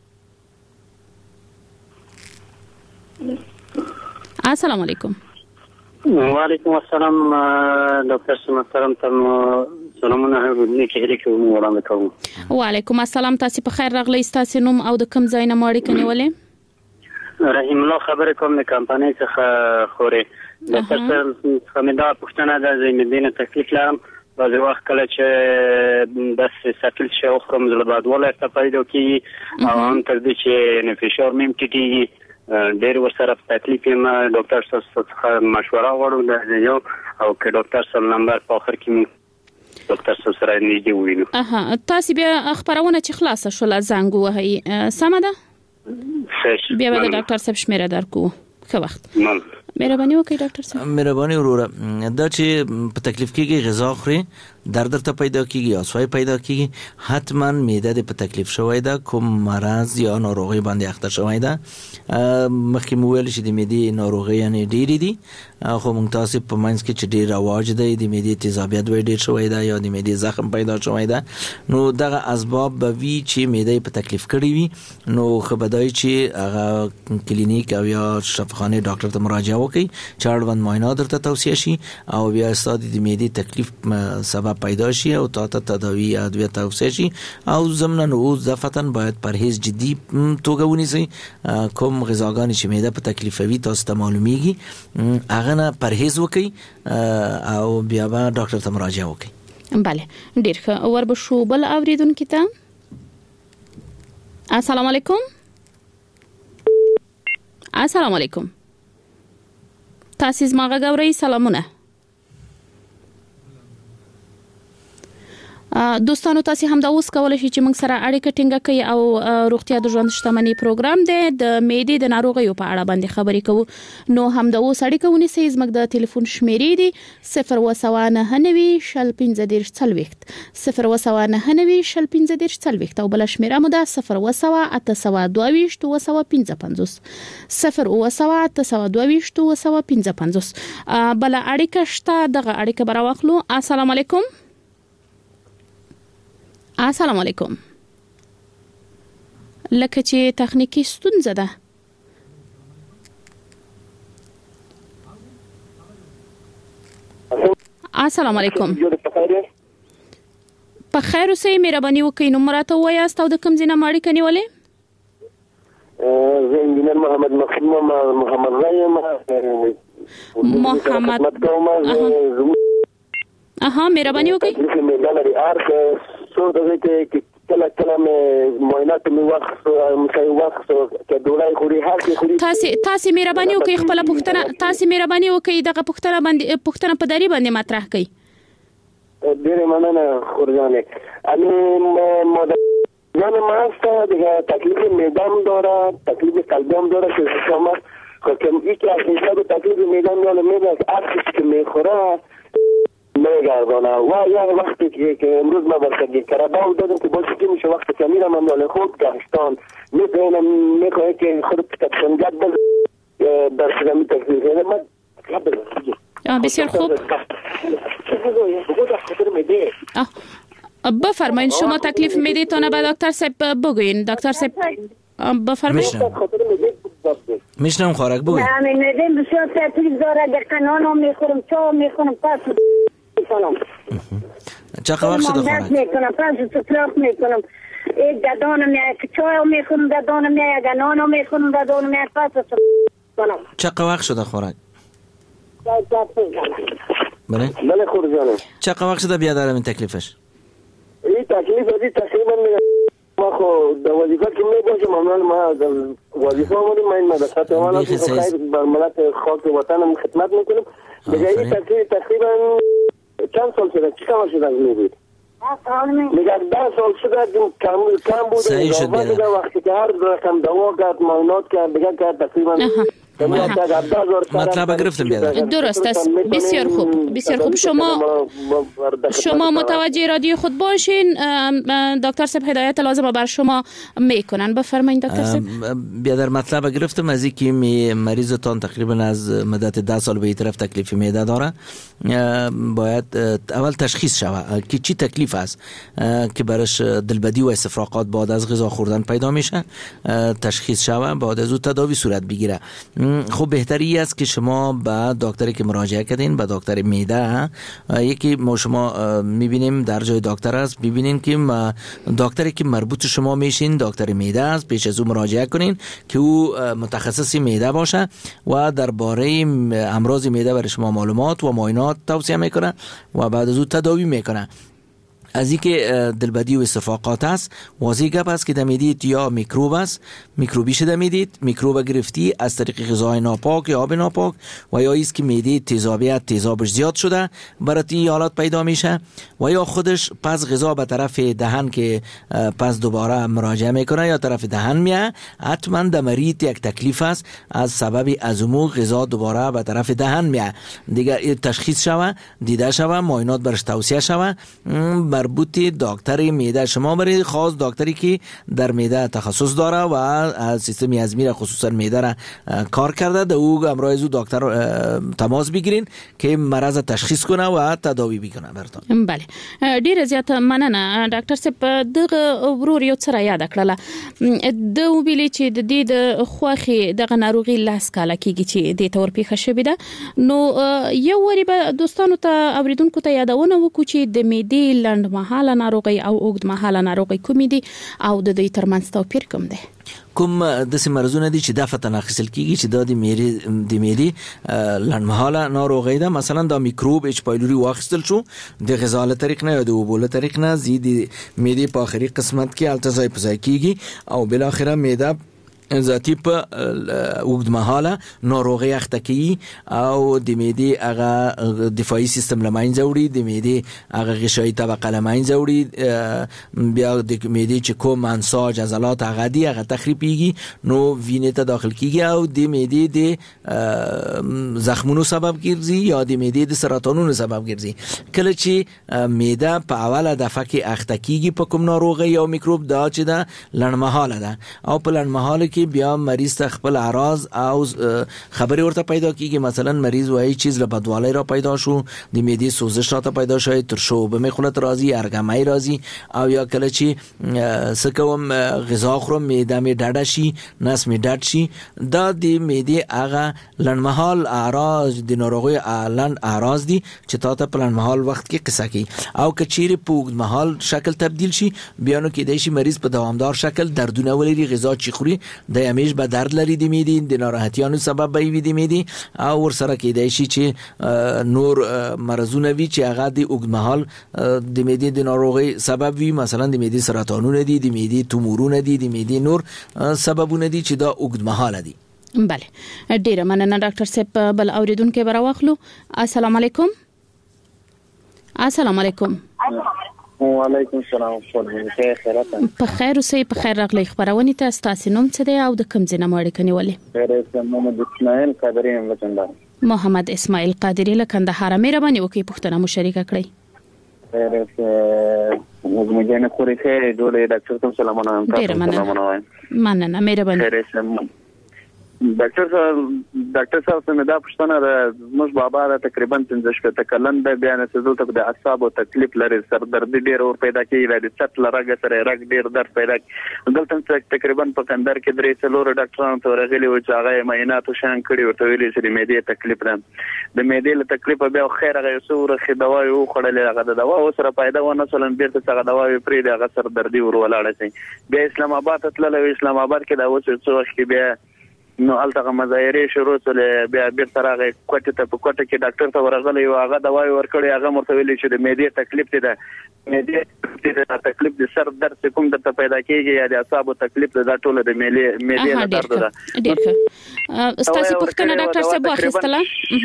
السلام علیکم. وعلیکم السلام ډاکټر محترم تم سلامونه نیک هیله کوم وړاندې کوم. وعلیکم السلام تاسو په خیر راغلی تاسو نوم او د کوم ځای نه اړیکه نیولې؟ رحیم الله خبره کوم د کمپنۍ څخه خوري ډاکټر خمیدا پښتنه د زمینه تکلیف لرم بعض وخت کله چې بس ساتل شي او خرم زړه باد ولا پیدا کیږي او هم تر دې چې فشار مم ټیټیږي ډېر ورسره تکلیف ما ډاکټر څخه مشوره غواړم د یو او که ډاکټر سره نمبر په اخر کې ډاکټر سره نږدې وینو. تاسو بیا خبرونه چې خلاص شول زنګ وهي سم ده؟ بیا به ډاکټر صاحب شمیره درکو. ښه وخت. مهرباني وکړئ ډاکټر صاحب. مهرباني وروره دا چې په تکلیف کېږي غذا خوري درد ته پیدا کیږي اسوای پیدا کیږي حتما معده د په تکلیف شوی ده کوم مرض یا ناروغي باندې اخته شوی ده مخکې مو ویل چې د معدې ناروغي نه ډېری دي خو موږ تاسو په مینس کې چې ډېر رواج دی د معدې تیزابیت وای ډېر شوی ده یا د معدې زخم پیدا شوی ده نو دغه اسباب به وی چې معده په تکلیف کړی وي نو خبردای چې هغه کلینیک او یا شفاخانه ډاکټر ته مراجعه وکړي چې اړوند معاینات درته توصیه شي او بیا ستاسو د معدې تکلیف سبب پیدا شي او تاسو تداوی ادویه توصیه شي او ضمن او ضفتن باید پرهیز جدي توګه ونیسئ کوم غذاګانې چې معده په تکلیفوي تاسو ته معلومیږي هغه نه پرهیز وکړئ او بیا به ډاکټر ته مراجعه وکړئ. بله ډیر ښه وربشو بل اوریدونکو ته. السلام علیکم. السلام علیکم تاسو زما غاوري سلامونه. دوستانو تاسو هم دا اوس کولای شئ چې موږ سره اړیکه ټینګه کړئ او روغتیا د ژوند شتمنۍ پروګرام دی د معدې د ناروغیو په اړه باندې خبرې کوو نو هم دا اوس اړیکه ونیسئ زموږ د ټلیفون شمیرې دي 02915401540 او بل شمیره مو ده 0802225 بل اړیکه شته دغه اړیکه برا واخلو. السلام علیکم. السلام علیکم. لکه چې تخنیکی ستونزه ده. السلام علیکم. په خیر اوسئ مهرباني وکړئ نو مراته وایاست او د کوم ځای نه اړیکه نیولې؟ زه انجینر محمد محمد رایم محمد مهرباني وکړئ. څو دغه کې کله مې معاینات مې وخت کې ډوړای خوري هر کې خوري. تاسو مهرباني وکړئ خپل پوښتنه دغه پوښتنه په دری باندې مطرح کړئ. ډېر مننه خورجانې. انا يعني ما استطيع تكليف الميدان دورة تكليف قلبهم دورة في السماء كم إيش أشياء تكليف الميدان دورة ميدان أكثر كمية خورا ميجا دونا ويا وقت كمروز ما برسجي كرباو دادم كبوش كم شو وقت كميرا من ولا خود كهستان مثلا ميكو هيك خرط كتشن جدا برسجي تكليف هذا ما قبل بسیار خوب. بفرمایید شما تکلیف معده‌تان به دکتر صاحب بگوین. دکتر صاحب بفرمایید. میشنم خوراک بگوین. من معده بسیار تکلیف داره در قنانو میخورم چا میخورم پس میکنم. چقدر وقت شده خوراک؟ میکنم پس استراحت میکنم. یک دادانم میاد چای میخورم دادانم میاد قنانو میخورم دادانم میاد پس سلام. چقدر وقت شده خوراک؟ بله خورجانم. چقدر وقت شده بیادرم این تکلیفش؟ این تکلیف ازی تقریبا ما خو د وظیفه کې مې بوجه معمولا ما د وظیفه مې ما مدرسه ته والا خیر برملت خاک وطنم خدمت میکنم دیگه تقریبا چند سال شده چی کار شده میبود میگه 10 سال شده کم بود وقتی که هر رقم دوا کرد معاینات کرد دیگه کرد تقریبا مطلب گرفتم بیادر. درست است. بسیار خوب بسیار خوب. شما متوجه رادیو خود باشین. دکتر صاحب هدایت لازم بر شما میکنن. بفرمایید دکتر صاحب. بیادر مطلب گرفتم از اینکه مریضتان تقریبا از مدت 10 سال به این طرف تکلیف معده داره. باید اول تشخیص شوه که چی تکلیف است که برش دلبدی و استفراغات بعد از غذا خوردن پیدا میشه. تشخیص شوه بعد از اون تداوی صورت بگیره. خب بهتری است که شما به دکتری که مراجعه کردین، به دکتر معده، یکی ما شما میبینیم در جای دکتر است، ببینین که دکتری که مربوط شما میشین دکتر معده است، پیش از او مراجعه کنین که او متخصص معده باشه و درباره امراض معده برای شما معلومات و معاینات توصیه میکنه و بعد از او تداوی میکنه. از اینکه دلبدی و استفراغات است، واضح گپ است که دمیدید یا میکروب است، میکروبی شده میدید، میکروب گرفتی از طریق غذای ناپاک یا آب ناپاک و یا ایست که میدی تیزابش زیاد شده برات این حالات پیدا میشه و یا خودش پس غذا به طرف دهن که پس دوباره مراجعه میکنه یا طرف دهن میه، حتما دمریت یک تکلیف است از سبب ازمو غذا دوباره به طرف دهن میه. دیگه تشخیص شوه، دیده شوه، معاینات برش توصیه شوه، مربوط دکتر معده شما برای خاص دکتری که در معده تخصص داره و از سیستم هضمی خصوصا معده را کار کرده در او امروز او دکتر تماس بگیرین که مرض تشخیص کنه و تداوی بکنه براتون. بله ډیر زیات مننه ډاکټر صاحب. دغه ورور یو څه را یاد کړله د ویلي چې د دې د خوخي دغه ناروغي لاس کاله کیږي چې د تور پیښه شوې ده. نو یو وری به دوستانو ته اوریدونکو ته یادونه وکړو چې د معدې لنډ مهاله ناروغي او اوږد مهاله ناروغي کومې دي او د دې ترمنځ توپیر کوم دی؟ کوم د مرزونه دي چې د فتن اخیستل کیږي چې د معدې لنډمهاله ناروغي ده. مثلا د میکروب اچ پایلوري واخیستل شو د غذا له طریق نه یا د اوبو له طریق نه زیات معدې په اخري قسمت کې التزای پزای کیږي او بل اخره معده ذاتی په اوږدمهاله ناروغي اخته کی او د معدې هغه دفاعي سیستم لماین زوري، د معدې هغه غشایی طبقه لماین زوري، بیا د معدې چې کوم انساج عضلات هغه دی هغه تخریبيږي، نو وینې ته داخل کیږي او د معدې د زخمونو سبب ګرځي یا د معدې د سرطانونو سبب ګرځي. کله چې معده په اوله دفعه کې اخته کیږي په کوم ناروغي یا میکروب دا چې دا لنډمهاله ده او په لنډمهاله کې بیا مریض ته خپل اعراض او خبري ورته پیدا کیږي. مثلا مریض وایي چیز له بدوالي را پیدا شو، د معدې سوزش راته پیدا شوی، ترشو به میخونت راځي، ارګمای راځي او یا کله چې سکوم غذا خورم معده می ډډه شي، نس می ډډ شي، دا د معدې هغه لنډمحال اعراض د ناروغي لنډ اعراض دي چې تاسو په لنډمحال وخت کې قصه کوي. او کچيري په اوږدمحال شکل تبديل شي بیا نو کې د شي مریض په دوامدار شکل دردونه ولري، غذا چې خوري د همیش به درد لري د معدې، د ناراحتیانو سبب به وي د معدې او ورسره کېدای شي چې نور مرزونه وي چې هغه د اوږدمحال د معدې د ناروغي سبب وي. مثلا د معدې سرطانونه دي، د معدې تومورونه دي، د معدې نور سببونه دي چې دا اوږدمحاله دي. بله ډیره مننه ډاکټر صاحب. بل اوریدونکو به راوخلو. السلام علیکم. السلام علیکم. وعلیکم السلام. په خیر اوسئ. په خیر راغلی. خبرونه ته ستاسو نوم څه دی او د کوم ځای نه مړ کنيولې؟ محمد اسماعیل قادری لکندهار. محمد اسماعیل قادری لکندهار. مهرباني وکړئ پوښتنه مو شریکه کړئ. مجھے خوري خیر جوړې ډاکټر ته سلامونه. مننه مهرباني. ډاکټر صاحب څنګه دا پښتنه د موږ بابا را تقریبا 15 کلن د بیان سزل ته د اعصاب او تکلیف لري، سر درد ډیر اور پیدا کیږي، د چت لرګ سره رګ ډیر درد پیدا کیږي. دلته تقریبا په کندر کې درې څلور ډاکټرانو ته ورغلي و چې هغه معاینات شان کړي ورته ویلي چې د معدې تکلیف ده، د معدې له تکلیف بیا خیر هغه څوره خې دوا یو خړلې هغه د دوا سره پیدا ونه سلن بیرته څنګه دوا پرې د هغه سر دردي ور ولاړه شي. بیا اسلام آباد تلل، اسلام آباد کې دا اوس څو وخت کې بیا نو هلته مظاهره شروع سره بیا بیرته راغی کوټه ته په کوټه کې ډاکټر ته ورغلی او هغه دوايي ورکړی هغه مرته ویلي چې د معدې تکلیف دی د معدې د تکلیف د سر درد کوم د پیدا کیږي یا د اعصابو تکلیف دا ټول د معدې نه درد ده. ډیر ښه ستاسو پوښتنه ډاکټر صاحب واخیستله.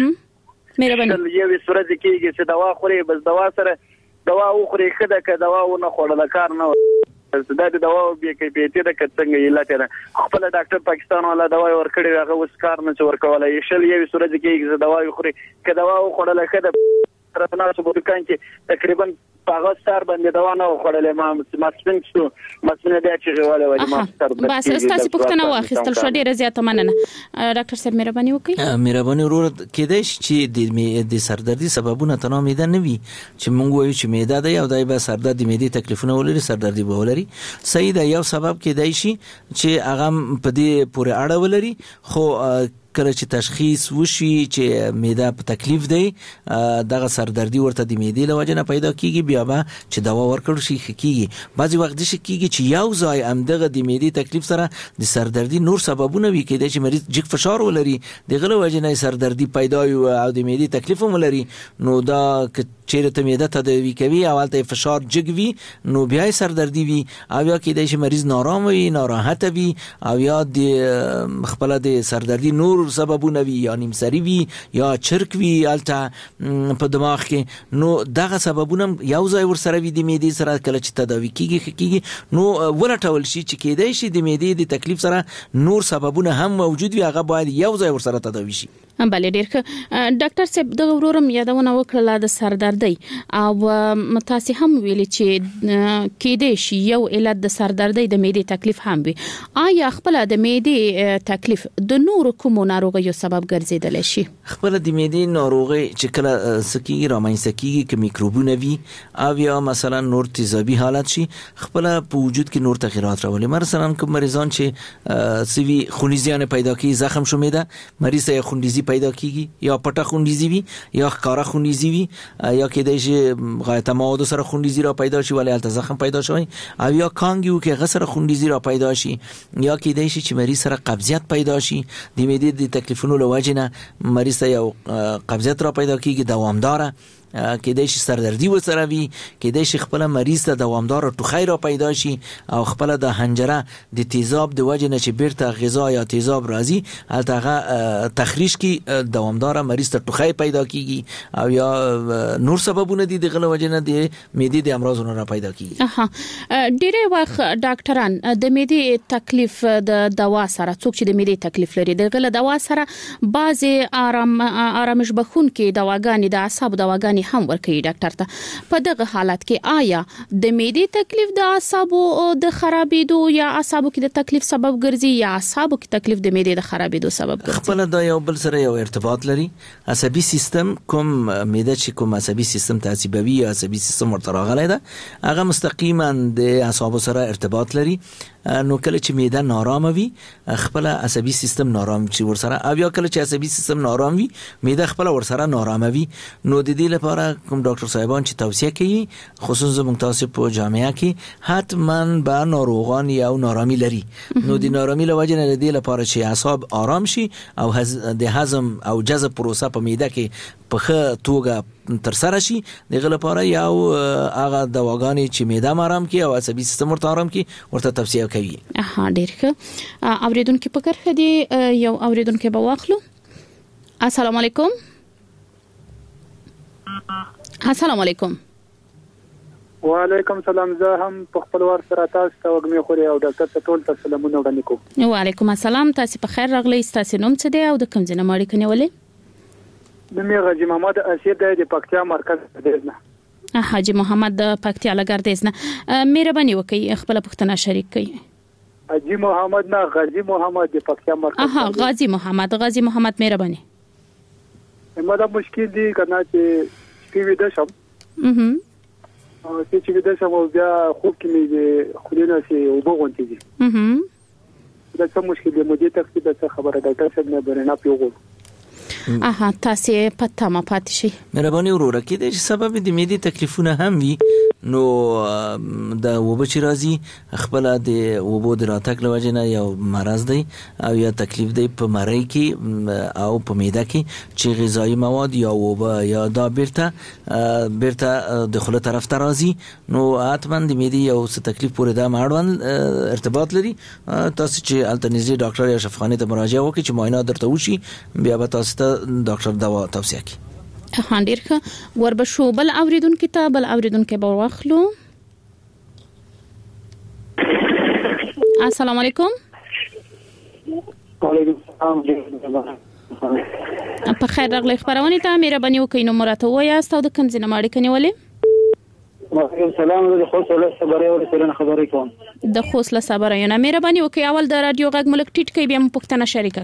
مهرباني یو صورت کېږي چې دوا خوري بس دوا سره دوا وخوري خده که دوا ونه خوړل کار نه دا د دوا بیا کې پیټه د څنګه علت نه خپل ډاکټر پاکستان والا دوا ورکړي هغه وس کار نه ورکولای شل یو صورت کې چې دوا وخوري که دوا وخورل خده ترناسو په دکان کې تقریبا هغه سر باندې دوا نه وخورل ما مسپن د اچغواله وایي ما سر بس ستاسو پوښتنه واخیستل شو ډیره زیاته مننه. ډاکټر صاحب مهرباني وکړئ. مهرباني ورور کېدای شي چې د سردردي سببونه تنها معده نه وي چې موږ وایو چې معده ده او دای به سردرد د معدې تکلیفونه ولري سردردي به ولري. صحیح ده یو سبب کېدای شي چې هغه په دې پورې اړه ولري خو کله چې تشخیص وشي چې معده په تکلیف دی دغه سردردي ورته د معدې له وجې نه پیدا کیږي بیا به چې دوا ورکړل شي کیږي بعضی وخت دې کیږي چې یو ځای همدغه د معدې تکلیف سره د سردردي نور سببونه وي کېدای چې مریض جګ فشار ولري دغه له وجې نه سردردي پیدا وي او د معدې تکلیف هم ولري نو دا چیرې ته معده تداوی کوي او البته فشار جګ وي نو بیا سردردي وي او یا کېدای شي مریض نارام وي ناراحت وي او یا د خپل د سردردي نور سببونه وي یا نیمسری وي یا چرک وي البته په دماغ کې نو دغه سببونه یو ځای ور سره وي د معدې سره کله چې تداوی کیږي نو ولټول شي چې کېدای شي د معدې د تکلیف سره نور سببونه هم موجود وي هغه باید یو ځای ور سره تداوی شي. بله ډیر ښه. ډاکټر صاحب د ورورم یادونه وکړه د سردردي او تاسو هم ویلي چې کېدای شي یو علت د سردردي د معدې تکلیف هم وي. آیا خپل د معدې تکلیف د نور کوم ناروغیو سبب ګرځیدل شي؟ خپل د معدې ناروغي چې کله سکی رامنځته کیږي چې میکروبونه وي او یا مثلا نور تیزابي حالت شي خپل په وجود کې نور تغیرات راولي. مثلا کوم مریضان چې سوي خونریزیان پیدا کوي زخم شو معده مریض یې خونریزي پیدا کیږي یا پټه خونریزي وي یا ښکارا خونریزي وي یا کېدای شي غایطه مواد سره خونریزي را پیدا شي ولی الته زخم پیدا شوی او یا کانګیو کې غسر خونریزي را پیدا شي یا کېدای شي چې مریض سره قبضیت پیدا شي د معدې د تکلیفونو له وجې نه مریض ته یو قبضیت را پیدا کیږي دوامداره کېدای شي سردردي وسره وي کېدای شي خپل مریض ته دوامدار ټوخی را پیدا شي او خپل د حنجره د تیزاب د وجې نه چې بیرته غذا یا تیزاب راځي هلته تخریش کې دوامدار مریض ته ټوخی پیدا کیږي او یا نور سببونه دي دغه وجې نه د معدې د امراضونو را پیدا کیږي. ډېر وخت ډاکټران د معدې تکلیف د دوا سره څوک چې د معدې تکلیف لري دغه دوا سره بعضي آرامش بخونکي دواګانې د اعصاب دواګانې هم ورکوي ډاکټر ته. په دغه حالت کې آیا د معدې تکلیف د اعصابو د خرابېدو یا اعصابو کې د تکلیف سبب ګرځي یا اعصابو کې تکلیف د معدې د خرابېدو سبب ګرځي؟ خپل دا یو بل سره یو ارتباط لري. عصبي سیستم کوم معده چې کوم عصبي سیستم تعصبوي یا عصبي سیستم ورته راغلی ده هغه مستقیما د اعصابو سره ارتباط لري. نو کله چې معده نارامه وي خپل عصبي سیستم نارام چې ورسره او یا کله چې عصبي سیستم نارام وي معده خپل ورسره نارامه وي نو د دې لپاره کوم ډاکټر صاحبان چې توصیه کوي خصوصا زموږ تاسو په جامعه کې حتما به ناروغان یو نارامي لري نو د نارامي له وجې نه د دې لپاره چې اعصاب آرام شي او د هضم او جذب پروسه په معده کې په ښه توګه تر سره شي دغه لپاره یو هغه دواګانې چې معده آرام کړي او عصبي سیستم ورته آرام کړي ورته توصیه کوي. ډېر ښه. اوریدونکو په کرخه دی یو اوریدونکو به واخلو. السلام علیکم. السلام علیکم. وعلیکم سلام. زه هم په خپلوار سره تاسو ته وګمې خوري او ډاکټر ته ټول سلامونه وړاندې کوم. وعلیکم السلام. تاسو په خیر راغلی. تاسو نوم څه دی او د کوم ځای نه اړیکه نیولې؟ نوم یې حاجي محمد اسیر دی د پکتیا مرکز دی. حاجي محمد د پکتیا لګردیز نه. مهرباني وکړئ خپل پوښتنه شریک کړئ. حاجي محمد نه غازی محمد د پکتیا مرکز. غازی محمد مهرباني. مدا مشکل دی کنه چې پی وی د شم او چې وی د شم او بیا خوب کې مې خلینو سي او بوغونتي دي دا څه مشکل دی مو دې تفصیل څه خبره ډاکټر صاحب نه برنه پیوغو. تاسو پته ما پاتې شي. مهرباني وروره کې د سبب د معدې تکلیفونه هم وي نو د وبو چې راځي خپل د وبو د راتګ لوجه نه یو مرض دی او یا تکلیف دی په مری کې او په معده کې چې غذایی مواد یا وبو یا دا بیرته د خله طرف ته راځي نو حتما د معده یو څه تکلیف پورې دا ماړوند ارتباط لري. تاسو چې التنزي ډاکټر یا شفاخانه ته مراجعه وکړئ چې معاینات درته وشي بیا به تاسو ته ډاکټر دوا توصیه کوي. ډیر ښه وربشو بل اوریدونکو ته بل اوریدونکو به واخلو. السلام علیکم. وعلیکم السلام. په خیر راغلی خبرونه ته مهرباني وکړئ نو مرته وایاست او د کوم ځای نه ماړی کني ولې؟ وعلیکم السلام. د خوست له صبرې او سره خبرې کوم. د خوست له صبرې نه مهرباني وکړئ اول د رادیو غږ ملک ټیټ کوي بیا مو پښتنه شریک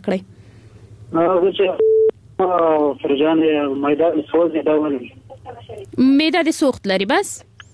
کړئ. فرجان میدان سوز دا ولې میده د سوخت لري بس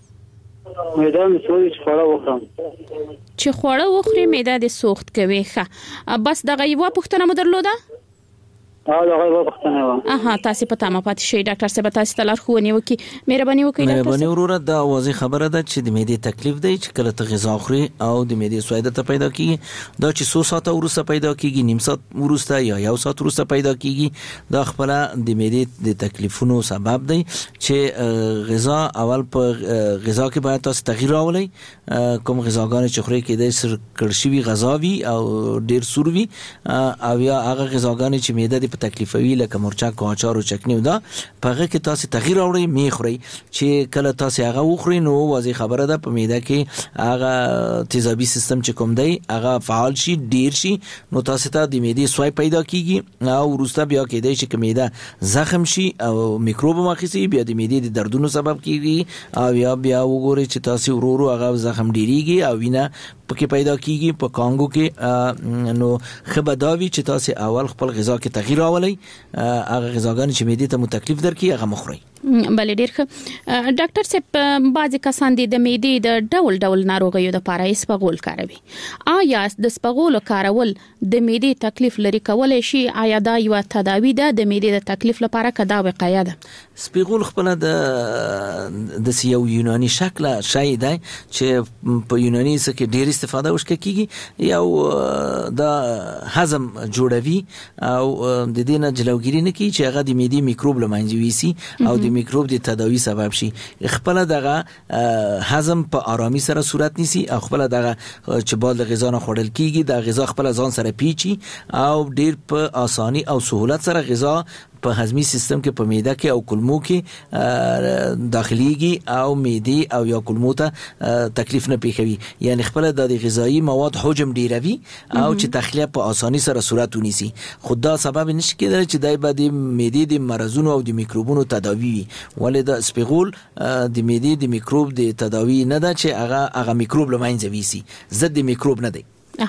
میدان سوز خورا وخورم چې خوړه وخوري میده د سوخت کوي ښه بس دغه یو پښتنه مدرلوده دا غوښتنه پښتنه و تاسو په تمه پاتې شئ ډاکټر صاحب تاسو ته لارښوونې وکړي مهرباني وکړئ. مهرباني وروره دا واضح خبره ده چې د معدې تکلیف دی چې کله ته غذا خوري او د معدې سویده ته پیدا کیږي دا چې 100 ساعت وروسته پیدا کیږي نیم ساعت وروسته یا یو ساعت وروسته پیدا کیږي دا خپل د معدې د تکلیفونو سبب دی چې غذا اول په غذا کې باید تاسو تغییر راولئ کوم غذاګانې چې خوري کې د سر کړشوي غذا وي او ډیر سور وي او یا هغه غذاګانې چې معده په تکلیفوي لکه مرچک او اچار او چکنی ودا پغه کې تاسو تغییر راوړئ میخوري چې کله تاسو هغه وخورئ نو واضح خبره ده په معده کې هغه تیزابي سیستم چې کوم دی هغه فعال شي ډیر شي نو تاسو ته د معده سوای پیدا کیږي او ورسته بیا کېدای شي چې معده زخم شي او میکروب مخکې بیا د معده د دردونو سبب کیږي او بیا وګورئ چې تاسو ورورو هغه زخم ډیریږي او وینه پکې پیدا کیږي په کانګو کې نو خبرداوی چې تاسو اول خپل غذا کې تغییر راولئ هغه غذاګان چې معدې ته مو تکلیف درکړي هغه مخورئ. بل ډیر ښه ډاکټر صاحب بعضی کسان دي د معدې د ډول ناروغیو لپاره سپغول کاروي آیا د سپغول کارول د معدې تکلیف لري کولای شي آیا دا یو تداوی ده د معدې د تکلیف لپاره کدا وقایه ده؟ سپغول خپل د یو یوناني شکل شای دی چې په یوناني څخه کې ډیر استفاده وشکېږي یو دا هضم جوړوي او د دې نه جلوګیری نه کوي چې هغه د معدې میکروب لمنځه ویسي او د میکروب د تداوی سبب شي خپل دغه هضم په آرامي سره صورت نیسي او خپل دغه چې بال غذا نه خوړل کیږي د غذا خپل ځان سره پیچي او ډیر په اساني او سهولت سره غذا په هضمي سیستم کې په معده کې او کولمو کې داخليږي او معده او یا کولمو ته تکلیف نه پیښوي یعنی خپل د غذایی مواد حجم ډیروي او چې تخلیه په اساني سره صورت ونیسي خدا سبب نشي کېدای چې دای به د معده د مرزونو او د میکروبونو تداوی ولې د سپغول د معده د میکروب د تداوی نه ده چې هغه میکروب لمنځه ویسي ضد میکروب نه دی.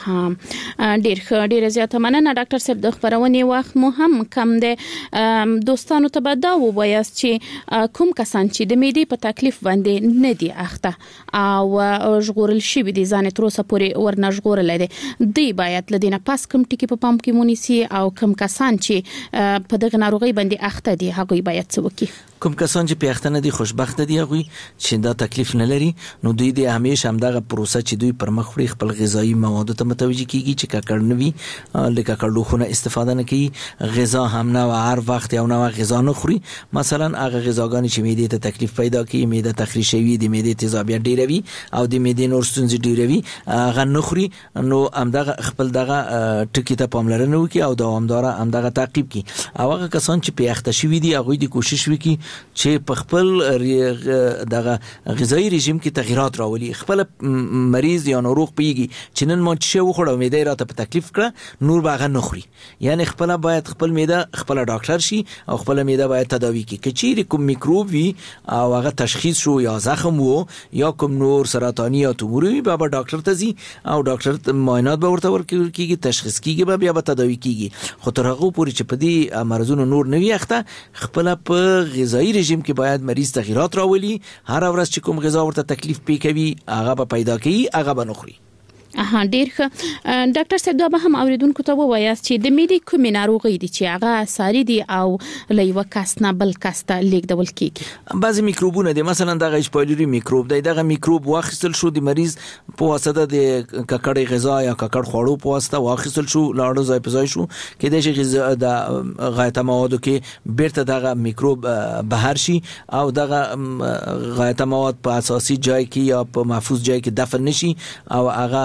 ډیر زیاته مننه ډاکټر صاحب د خبرونې وخت مو هم کم دی دوستانو ته به دا ووایاست چې کوم کسان چې د معدې په تکلیف باندې نه دي اخته او ژغورل شوي دي ځان تر اوسه پورې ورنه ژغورل دي دوی باید لدینه پاس کوم ټکی په پام کې مونیسي او کوم کسان چې په دغه ناروغي باندې اخته دي هغه باید څه وکړي کوم کسان چې په اخته نه دي خوشبخت دي هغه چې دا تکلیف نه لري نو دوی د همیشه همدغه پروسه چې دوی پر مخ وړي خپل غذایی مواد ته متوجي کیږي چې ککړ نه وي لکه ککړلوخونه استفاده نه کوي غذا هم نه هر وخت یو نوع غذا نه خوري مثلا هغه غذاګانې چې معدې ته تکلیف پیدا کوي معده تخریش شوی د معدې تیزابیت ډیروي او د معدې نور ستونزې ډیروي هغه نه خوري نو همدغه خپل دغه ټکی ته پاملرنه وکړي او دوامدار همدغه تعقیب کړي او هغه کسان چې په اخته شوی دي هغه د کوشش وکړي چې په خپل دغه غذایی رژیم کې تغیرات راولي خپل مریض یا ناروغ پیږي چې نن ما چې وخوړم معده راته په تکلیف کړه نور باغ نه خوري یعنی خپل باید خپل معده خپل ډاکټر شي او خپل معده باید تداوی کړي کچېری کوم میکروب وي او هغه تشخیص شو یا زخم وو یا کوم نور سرطاني یا تومور وي بابا ډاکټر ته ځي او ډاکټر معاینات به ورته ورکړي تشخیص کیږي بیا به تداوی کیږي خو تر هغه پورې چې په دې مرزونو نور نه وي اخته خپل په غذایی رژیم کې باید مریض تغیرات راولي هر ورځ چې کوم غذا ورته تکلیف پیښوي هغه به پیدا کوي هغه به نخوري. ډیر ښه ډاکټر صاحب دا به هم اوریدونکو ته ووایاست چې د معدې کومې ناروغي دي چې هغه ساري دي او له یو کس نه بل کس ته لیږدول کیږي. بعضی میکروبونه دي، مثلا دغه اچ پایلوري میکروب دی، دغه میکروب واخیستل شو د مریض په واسطه د ککړې غذا یا ککړ خوړو په واسطه واخیستل شو، لاړو ځای په ځای شو کې د غذا د غایطه موادو کې بیرته دغه میکروب بهر شي او دغه غایطه مواد په اساسي ځای کې یا په محفوظ ځای کې دفن نشي او هغه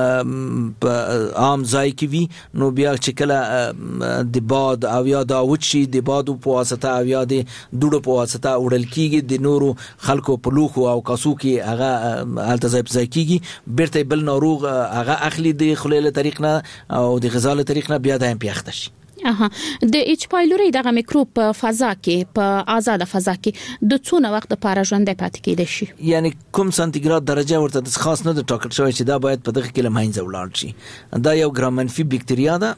په عام ځای کې وي، نو بیا چې کله د باد او یا د وچی د باد په واسطه او یا د دوړو په واسطه وړل کیږي د نورو خلکو په لوخو او کاسو کې هغه التزام ځای کیږي، بیرته بل ناروغ هغه اخلي د خلیل طریق نه او د غذا له طریق نه بیا د پیښته شي. د اچ پایلوري دغه میکروب په فضا کې په آزاد فضا کې د څونه وخت لپاره ژوند پاتې کېدای شي؟ یعنی کوم سانتیګراد درجه ورته خاص نه د ټاکل شوی چې دا باید په دغه کې لمنځه ولاړ شي. دا یو ګرام منفي بکتریا ده،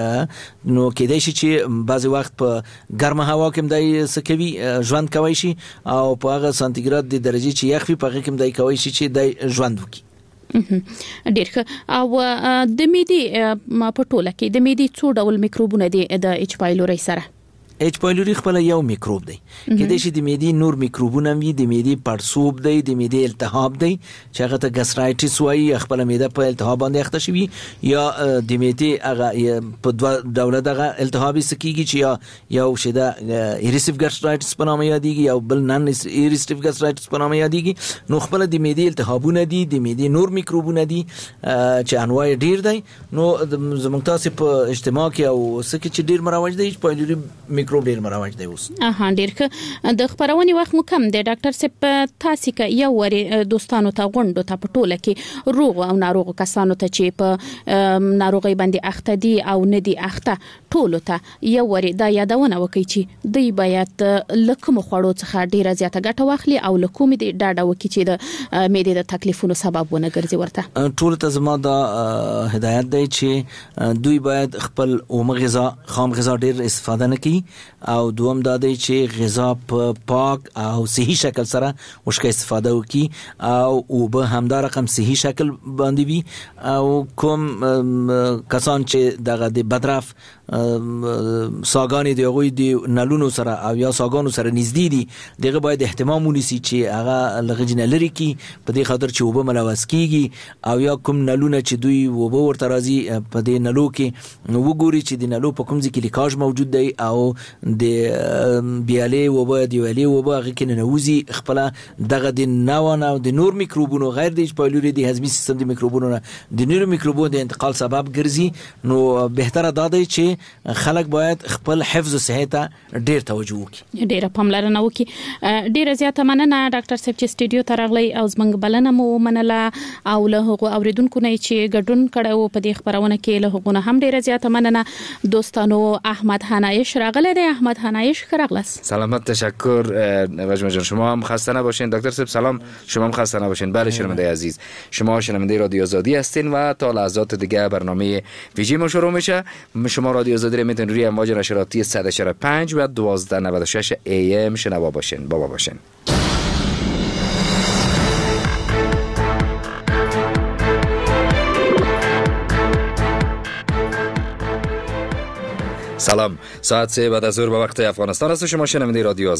نو کېدای شي چې بعضی وخت په ګرمه هوا کې دای سکوي ژوند کوي شي او په هغه سانتیګراد د درجه چې یخ په هغه کې دای کوي شي چې دای ژوند وکړي. ډیر ښه. او د معدې په ټوله کې د معدې څو ډول میکروبونه دي د اچ پایلوري سره؟ اچ پایلوري خپل یو میکروب دی، کېدای شي د معدې نور میکروبونه وي، د معدې پړسوب دی، د معدې التهاب دی چې هغه ته ګاسټرایټس وایي، خپل معده په التهاب باندې اخته شي، یا د معدې هغه په دوه ډول دغه التهاب سکیږي چې یا یو شیدا ایریسیف ګاسټرایټس په نامه یادېږي او بل نن ایریسیف ګاسټرایټس په نامه یادېږي. نو خپل د معدې التهابونه دي، د معدې نور میکروبونه دي چې انواع ډیر دي. نو زموږ تاسو په اجتماع کې او سکه چې ډیر مروج دی اچ پایلوري میکروب ډیر مروج دی اوس. ډیر ښه. د خبرونې وخت مو کم دی ډاکټر صاحب، تاسو کې یو وری دوستانو ته غونډو ته په ټوله کې روغ او ناروغ کسانو ته چې په ناروغي باندې اخته دي او نه دي اخته ټولو ته یو وری دا یادونه وکړي چې دوی باید لکه مخړو څخه ډیره زیاته ګټه واخلي او لکه مې د ډاډه وکړي چې د معدې د تکلیفونو سبب ونه ګرځي. ورته ټول ته زما دا هدایت دی چې دوی باید خپل اومه غذا خام غذا ډیر استفاده نه کړي او دوم دا دی چې غذا په پاک او صحیح شکل سره وشکه استفاده وکړي او به همدا رقم صحیح شکل باندې وي او کوم کسان چې دغه د بدرف ساګانی دی غوی دی نلونو سره او یا ساګانو سره نږدې دي دغه باید اهتمام ونیسي چې هغه لغجنه لري کی په دې خاطر چې وبه ملوث کیږي او یا کوم نلونه چې دوی وبه ورته راځي په دې نلو کې وګوري چې د نلو په کوم ځای کې لیکاژ موجود دی او د بیاله وبه دی ویلي وبه هغه کې ننوزي خپل دغه د ناوانه او د نور میکروبونو غیر د پایلوري د هضمي سیستم د میکروبونو د نور میکروبونو د انتقال سبب ګرځي. نو بهتره دا دی چې خلک باید خپل حفظ صحت ته ډیر توجه وکړي، ډیر پاملرنه وکړي. ډیر زیاته مننه ډاکټر صاحب چې سټډیو ته راغلی او زمنګ بلنه مو منله او له هغه اوریدونکو نه چې ګډون کړو په دې خبرونه کې له هغه هم ډیر زیاته مننه. دوستانو احمد حنایش راغلی دی. احمد حنایش خراغلس. سلامت، تشکر وجمه جان. شما هم خسته نباشین. دکتر صاحب سلام، شما هم خسته نباشین. بله شنونده عزیز، شما شنونده رادیو آزادی هستین و تا لحظات دیگه برنامه ویژه ما شروع میشه. شما رادیو آزادی رو میتونید روی امواج نشراتی 100.5 و 1296 AM شنوا باشین. بابا باشین. سلام، ساعت 3 بعد از ظهر به وقت افغانستان است. شما شنونده رادیو